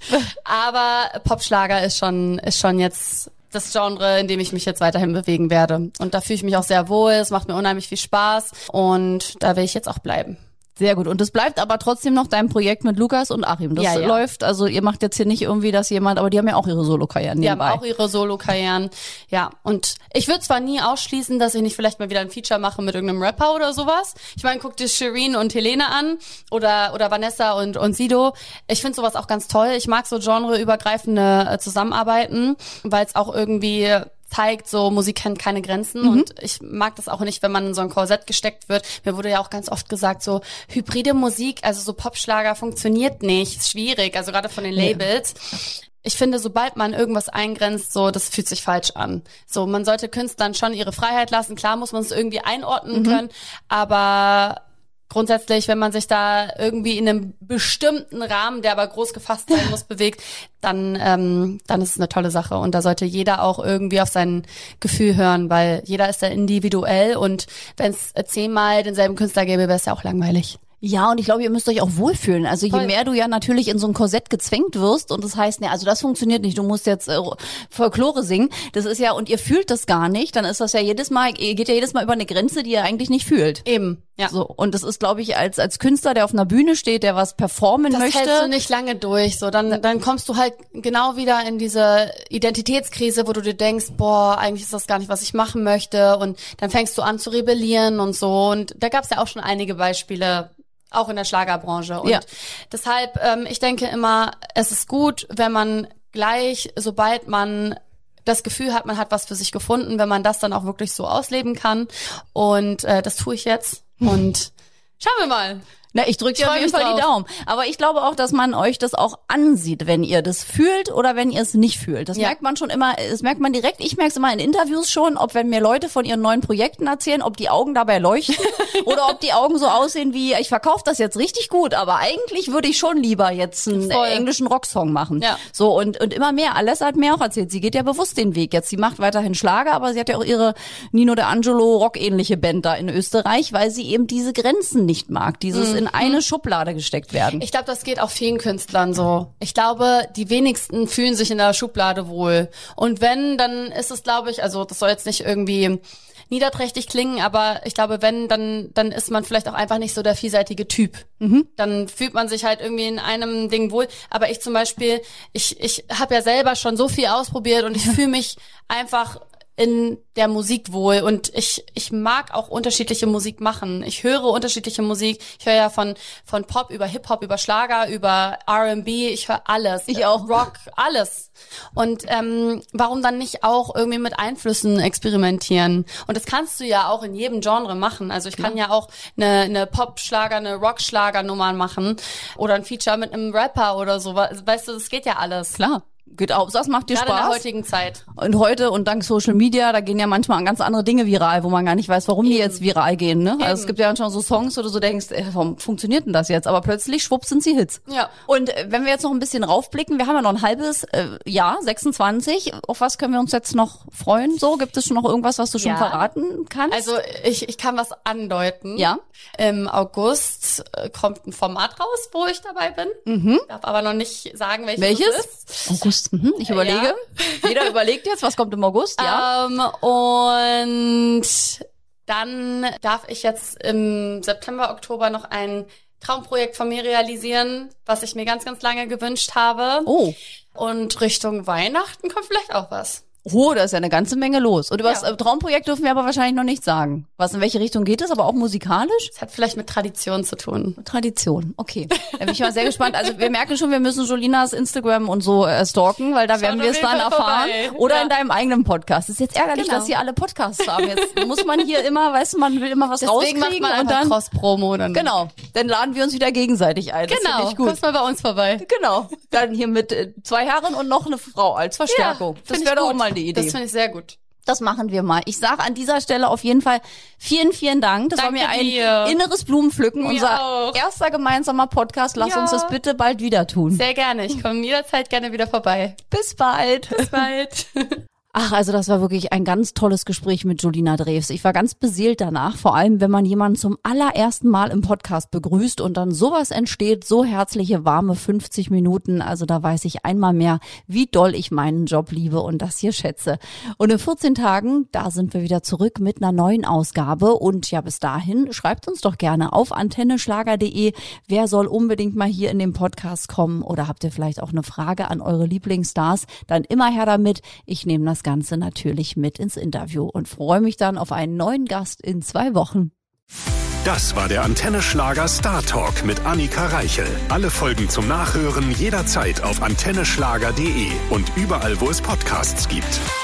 Aber Popschlager ist schon, ist schon jetzt das Genre, in dem ich mich jetzt weiterhin bewegen werde. Und da fühle ich mich auch sehr wohl. Es macht mir unheimlich viel Spaß und da will ich jetzt auch bleiben. Sehr gut. Und es bleibt aber trotzdem noch dein Projekt mit Lukas und Achim. Das ja, ja. läuft, also ihr macht jetzt hier nicht irgendwie, dass jemand, aber die haben ja auch ihre Solo-Karrieren nebenbei. Die haben auch ihre Solo-Karrieren, ja. Und ich würde zwar nie ausschließen, dass ich nicht vielleicht mal wieder ein Feature mache mit irgendeinem Rapper oder sowas. Ich meine, guck dir Shireen und Helene an oder oder Vanessa und und Sido. Ich finde sowas auch ganz toll. Ich mag so genreübergreifende äh, Zusammenarbeiten, weil es auch irgendwie zeigt, so Musik kennt keine Grenzen mhm. und ich mag das auch nicht, wenn man in so ein Korsett gesteckt wird. Mir wurde ja auch ganz oft gesagt, so hybride Musik, also so Popschlager funktioniert nicht, ist schwierig, also gerade von den Labels. Ja. Ich finde, sobald man irgendwas eingrenzt, so, das fühlt sich falsch an. So, man sollte Künstlern schon ihre Freiheit lassen. Klar muss man es irgendwie einordnen mhm. können, aber grundsätzlich, wenn man sich da irgendwie in einem bestimmten Rahmen, der aber groß gefasst sein muss, bewegt, dann ähm, dann ist es eine tolle Sache. Und da sollte jeder auch irgendwie auf sein Gefühl hören, weil jeder ist ja individuell und wenn es zehnmal denselben Künstler gäbe, wäre es ja auch langweilig. Ja, und ich glaube, ihr müsst euch auch wohlfühlen. Also Voll. Je mehr du ja natürlich in so ein Korsett gezwängt wirst und das heißt, ne, also das funktioniert nicht, du musst jetzt äh, Folklore singen, das ist ja, und ihr fühlt das gar nicht, dann ist das ja jedes Mal, ihr geht ja jedes Mal über eine Grenze, die ihr eigentlich nicht fühlt. Eben, ja. So, und das ist, glaube ich, als als Künstler, der auf einer Bühne steht, der was performen das möchte. Das hältst du nicht lange durch, so, dann dann kommst du halt genau wieder in diese Identitätskrise, wo du dir denkst, boah, eigentlich ist das gar nicht, was ich machen möchte und dann fängst du an zu rebellieren und so und da gab's ja auch schon einige Beispiele, auch in der Schlagerbranche. Und ja. deshalb, ähm, ich denke immer, es ist gut, wenn man gleich, sobald man das Gefühl hat, man hat was für sich gefunden, wenn man das dann auch wirklich so ausleben kann. Und äh, das tue ich jetzt. Und schauen wir mal. Na, ich drücke dir auf jeden Fall drauf. Die Daumen. Aber ich glaube auch, dass man euch das auch ansieht, wenn ihr das fühlt oder wenn ihr es nicht fühlt. Das ja. merkt man schon immer, das merkt man direkt. Ich merke es immer in Interviews schon, ob wenn mir Leute von ihren neuen Projekten erzählen, ob die Augen dabei leuchten oder ob die Augen so aussehen wie, ich verkaufe das jetzt richtig gut, aber eigentlich würde ich schon lieber jetzt einen Voll. englischen Rocksong machen. Ja. So, und und immer mehr. Alessa hat mir auch erzählt, sie geht ja bewusst den Weg jetzt. Sie macht weiterhin Schlager, aber sie hat ja auch ihre Nino D'Angelo Rock-ähnliche Band da in Österreich, weil sie eben diese Grenzen nicht mag. Dieses mhm. in eine Schublade gesteckt werden. Ich glaube, das geht auch vielen Künstlern so. Ich glaube, die wenigsten fühlen sich in der Schublade wohl. Und wenn, dann ist es, glaube ich, also das soll jetzt nicht irgendwie niederträchtig klingen, aber ich glaube, wenn, dann dann ist man vielleicht auch einfach nicht so der vielseitige Typ. Mhm. Dann fühlt man sich halt irgendwie in einem Ding wohl. Aber ich zum Beispiel, ich ich habe ja selber schon so viel ausprobiert und ich fühle mich einfach in der Musik wohl und ich ich mag auch unterschiedliche Musik machen. Ich höre unterschiedliche Musik. Ich höre ja von von Pop über Hip-Hop, über Schlager, über R and B. Ich höre alles. Ich auch. Rock, alles. Und ähm, warum dann nicht auch irgendwie mit Einflüssen experimentieren? Und das kannst du ja auch in jedem Genre machen. Also ich kann ja, ja auch eine eine Pop-Schlager, eine Rock-Schlager-Nummer machen oder ein Feature mit einem Rapper oder so. Weißt du, das geht ja alles. Klar. Geht auch, das macht dir Gerade Spaß. In der heutigen Zeit. Und heute und dank Social Media, da gehen ja manchmal ganz andere Dinge viral, wo man gar nicht weiß, warum Eben. die jetzt viral gehen. Ne? Eben. Also es gibt ja schon so Songs, wo du so denkst, ey, warum funktioniert denn das jetzt? Aber plötzlich, schwupp, sind sie Hits. Ja. Und wenn wir jetzt noch ein bisschen raufblicken, wir haben ja noch ein halbes äh, Jahr, sechsundzwanzig. Auf was können wir uns jetzt noch freuen? So, gibt es schon noch irgendwas, was du schon ja. verraten kannst? Also ich ich kann was andeuten. Ja. Im August äh, kommt ein Format raus, wo ich dabei bin. Mhm. Darf aber noch nicht sagen, welches, welches? es ist. August. Mhm. Ich überlege. Ja. Jeder überlegt jetzt, was kommt im August, ja. Ähm, und dann darf ich jetzt im September, Oktober noch ein Traumprojekt von mir realisieren, was ich mir ganz, ganz lange gewünscht habe. Oh. Und Richtung Weihnachten kommt vielleicht auch was. Oh, da ist ja eine ganze Menge los. Und über das ja. Traumprojekt dürfen wir aber wahrscheinlich noch nichts sagen. Was, in welche Richtung geht es, aber auch musikalisch? Das hat vielleicht mit Tradition zu tun. Tradition, okay. Da bin ich mal sehr gespannt. Also wir merken schon, wir müssen Jolinas Instagram und so äh, stalken, weil da Schaut werden wir es dann erfahren. Vorbei. Oder ja. in deinem eigenen Podcast. Das ist jetzt ärgerlich, genau. dass hier alle Podcasts haben. Jetzt muss man hier immer, weißt du, man will immer was Deswegen rauskriegen. Macht man und dann Cross-Promo. Dann genau, dann laden wir uns wieder gegenseitig ein. Das genau, ich gut. kommst mal bei uns vorbei. Genau, dann hier mit äh, zwei Herren und noch eine Frau als Verstärkung. Ja, das wäre doch auch mal eine Idee. Das finde ich sehr gut. Das machen wir mal. Ich sage an dieser Stelle auf jeden Fall vielen, vielen Dank. Das Danke war mir ein dir. inneres Blumenpflücken. Mir Unser auch. erster gemeinsamer Podcast. Lass ja. uns das bitte bald wieder tun. Sehr gerne. Ich komme jederzeit gerne wieder vorbei. Bis bald. Bis bald. Ach, also das war wirklich ein ganz tolles Gespräch mit Julina Drews. Ich war ganz beseelt danach, vor allem wenn man jemanden zum allerersten Mal im Podcast begrüßt und dann sowas entsteht, so herzliche, warme fünfzig Minuten. Also da weiß ich einmal mehr, wie doll ich meinen Job liebe und das hier schätze. Und in vierzehn Tagen, da sind wir wieder zurück mit einer neuen Ausgabe. Und ja, bis dahin, schreibt uns doch gerne auf antenneschlager punkt de, wer soll unbedingt mal hier in den Podcast kommen oder habt ihr vielleicht auch eine Frage an eure Lieblingsstars? Dann immer her damit. Ich nehme das Ganze natürlich mit ins Interview und freue mich dann auf einen neuen Gast in zwei Wochen. Das war der Antenne Schlager Star Talk mit Annika Reichel. Alle Folgen zum Nachhören jederzeit auf antenneschlager punkt de und überall, wo es Podcasts gibt.